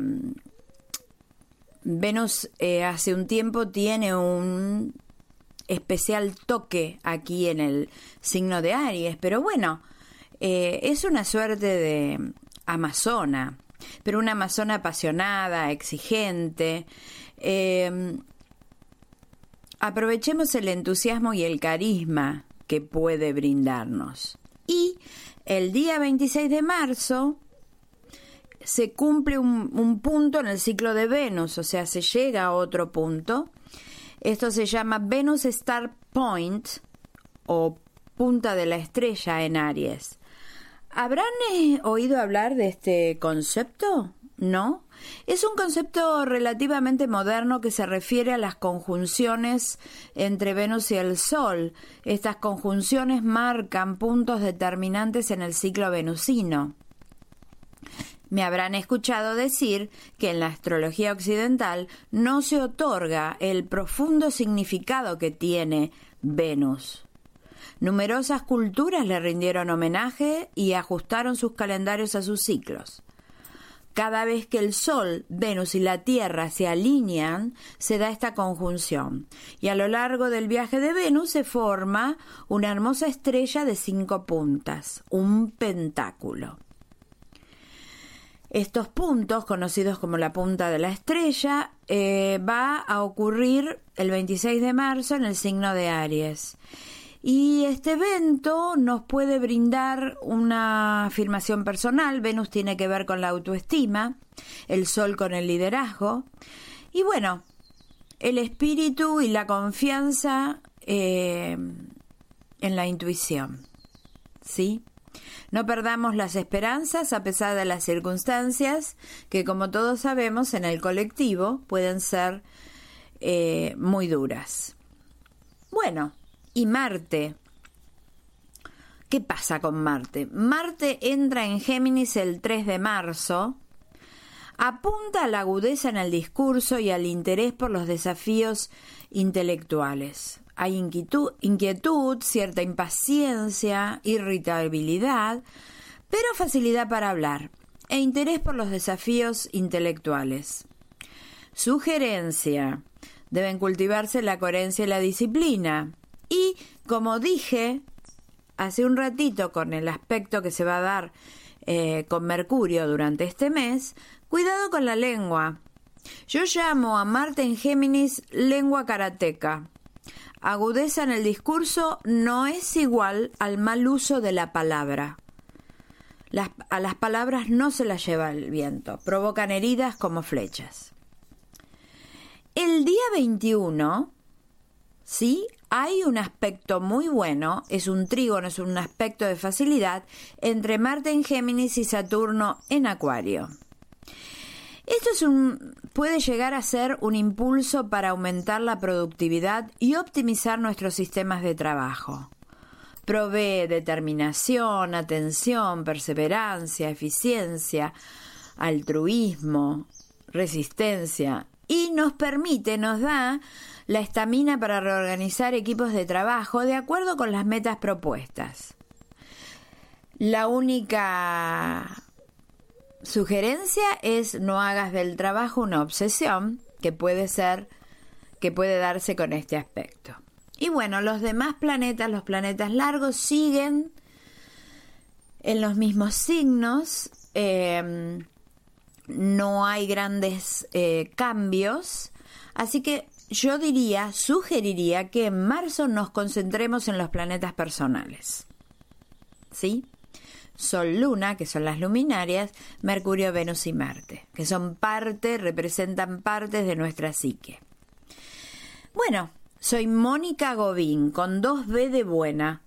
S5: Venus eh, hace un tiempo tiene un especial toque aquí en el signo de Aries, pero bueno, eh, es una suerte de amazona, pero una amazona apasionada, exigente. Eh, aprovechemos el entusiasmo y el carisma que puede brindarnos. Y el día veintiséis de marzo se cumple un, un punto en el ciclo de Venus, o sea, se llega a otro punto. Esto se llama Venus Star Point o punta de la estrella en Aries. ¿Habrán eh, oído hablar de este concepto? ¿No? Es un concepto relativamente moderno que se refiere a las conjunciones entre Venus y el Sol. Estas conjunciones marcan puntos determinantes en el ciclo venusino. Me habrán escuchado decir que en la astrología occidental no se otorga el profundo significado que tiene Venus. Numerosas culturas le rindieron homenaje y ajustaron sus calendarios a sus ciclos. Cada vez que el Sol, Venus y la Tierra se alinean, se da esta conjunción. Y a lo largo del viaje de Venus se forma una hermosa estrella de cinco puntas, un pentáculo. Estos puntos, conocidos como la punta de la estrella, eh, va a ocurrir el veintiséis de marzo en el signo de Aries. Y este evento nos puede brindar una afirmación personal. Venus tiene que ver con la autoestima, el Sol con el liderazgo. Y bueno, el espíritu y la confianza eh, en la intuición, ¿sí? No perdamos las esperanzas a pesar de las circunstancias que, como todos sabemos, en el colectivo pueden ser eh, muy duras. Bueno, y Marte. ¿Qué pasa con Marte? Marte entra en Géminis el tres de marzo, apunta a la agudeza en el discurso y al interés por los desafíos intelectuales. Hay inquietud, inquietud, cierta impaciencia, irritabilidad, pero facilidad para hablar e interés por los desafíos intelectuales. Sugerencia: deben cultivarse la coherencia y la disciplina. Y, como dije hace un ratito con el aspecto que se va a dar eh, con Mercurio durante este mes, cuidado con la lengua. Yo llamo a Marte en Géminis lengua karateca. Agudeza en el discurso no es igual al mal uso de la palabra. Las, a las palabras no se las lleva el viento, provocan heridas como flechas. El día veintiuno, ¿sí?, hay un aspecto muy bueno, es un trígono, es un aspecto de facilidad entre Marte en Géminis y Saturno en Acuario. Esto es un, puede llegar a ser un impulso para aumentar la productividad y optimizar nuestros sistemas de trabajo. Provee determinación, atención, perseverancia, eficiencia, altruismo, resistencia y nos permite, nos da la estamina para reorganizar equipos de trabajo de acuerdo con las metas propuestas. La única sugerencia es no hagas del trabajo una obsesión, que puede ser, que puede darse con este aspecto. Y bueno, los demás planetas, los planetas largos, siguen en los mismos signos, eh, no hay grandes eh, cambios, así que yo diría, sugeriría que en marzo nos concentremos en los planetas personales, ¿sí? Sol, Luna, que son las luminarias, Mercurio, Venus y Marte, que son parte, representan partes de nuestra psique. Bueno, soy Mónica Govín, con dos B de buena,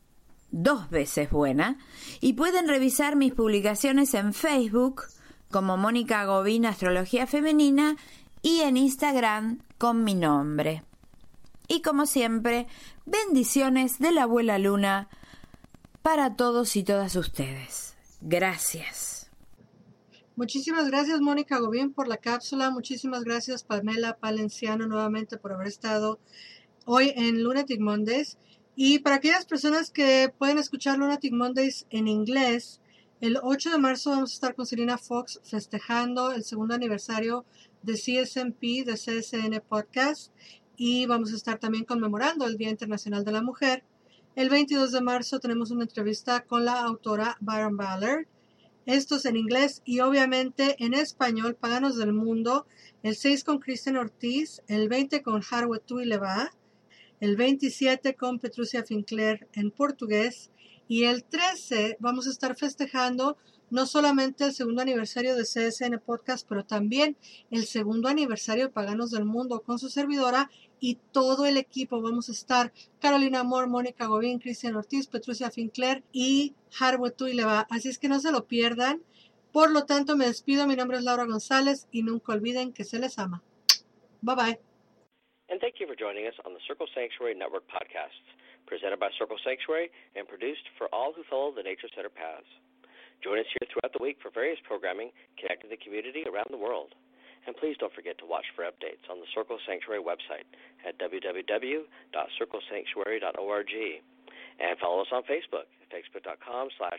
S5: dos veces buena, y pueden revisar mis publicaciones en Facebook como Mónica Govín Astrología Femenina y en Instagram con mi nombre. Y como siempre, bendiciones de la abuela Luna para todos y todas ustedes. Gracias.
S2: Muchísimas gracias, Mónica Govín, por la cápsula. Muchísimas gracias, Pamela Palenciano, nuevamente por haber estado hoy en Lunatic Mondays. Y para aquellas personas que pueden escuchar Lunatic Mondays en inglés, el ocho de marzo vamos a estar con Selena Fox festejando el segundo aniversario de C S M P, de C S N Podcast, y vamos a estar también conmemorando el Día Internacional de la Mujer. El veintidós de marzo tenemos una entrevista con la autora Baron Ballard. Esto es en inglés y obviamente en español, Paganos del Mundo, el seis con Kristen Ortiz, el veinte con Harriet Tuileva, el veintisiete con Petrucia Fincler en portugués, y el trece vamos a estar festejando no solamente el segundo aniversario de C S N Podcast, pero también el segundo aniversario de Paganos del Mundo con su servidora y todo el equipo. Vamos a estar Carolina Moore, Mónica Govín, Cristian Ortiz, Petrucia Fincler y Harwood Tuileva. Así es que no se lo pierdan. Por lo tanto, me despido. Mi nombre es Laura González y nunca olviden que se les ama. Bye bye.
S1: And thank you for joining us on the Circle Sanctuary Network podcasts, presented by Circle Sanctuary and produced for all who follow the Nature Center paths. Join us here throughout the week for various programming connecting the community around the world. And please don't forget to watch for updates on the Circle Sanctuary website at w w w dot circle sanctuary dot org. And follow us on Facebook at facebook.com slash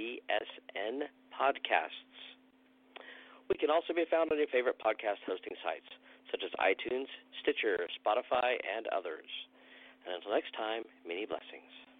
S1: CSN podcasts. We can also be found on your favorite podcast hosting sites, such as iTunes, Stitcher, Spotify, and others. And until next time, many blessings.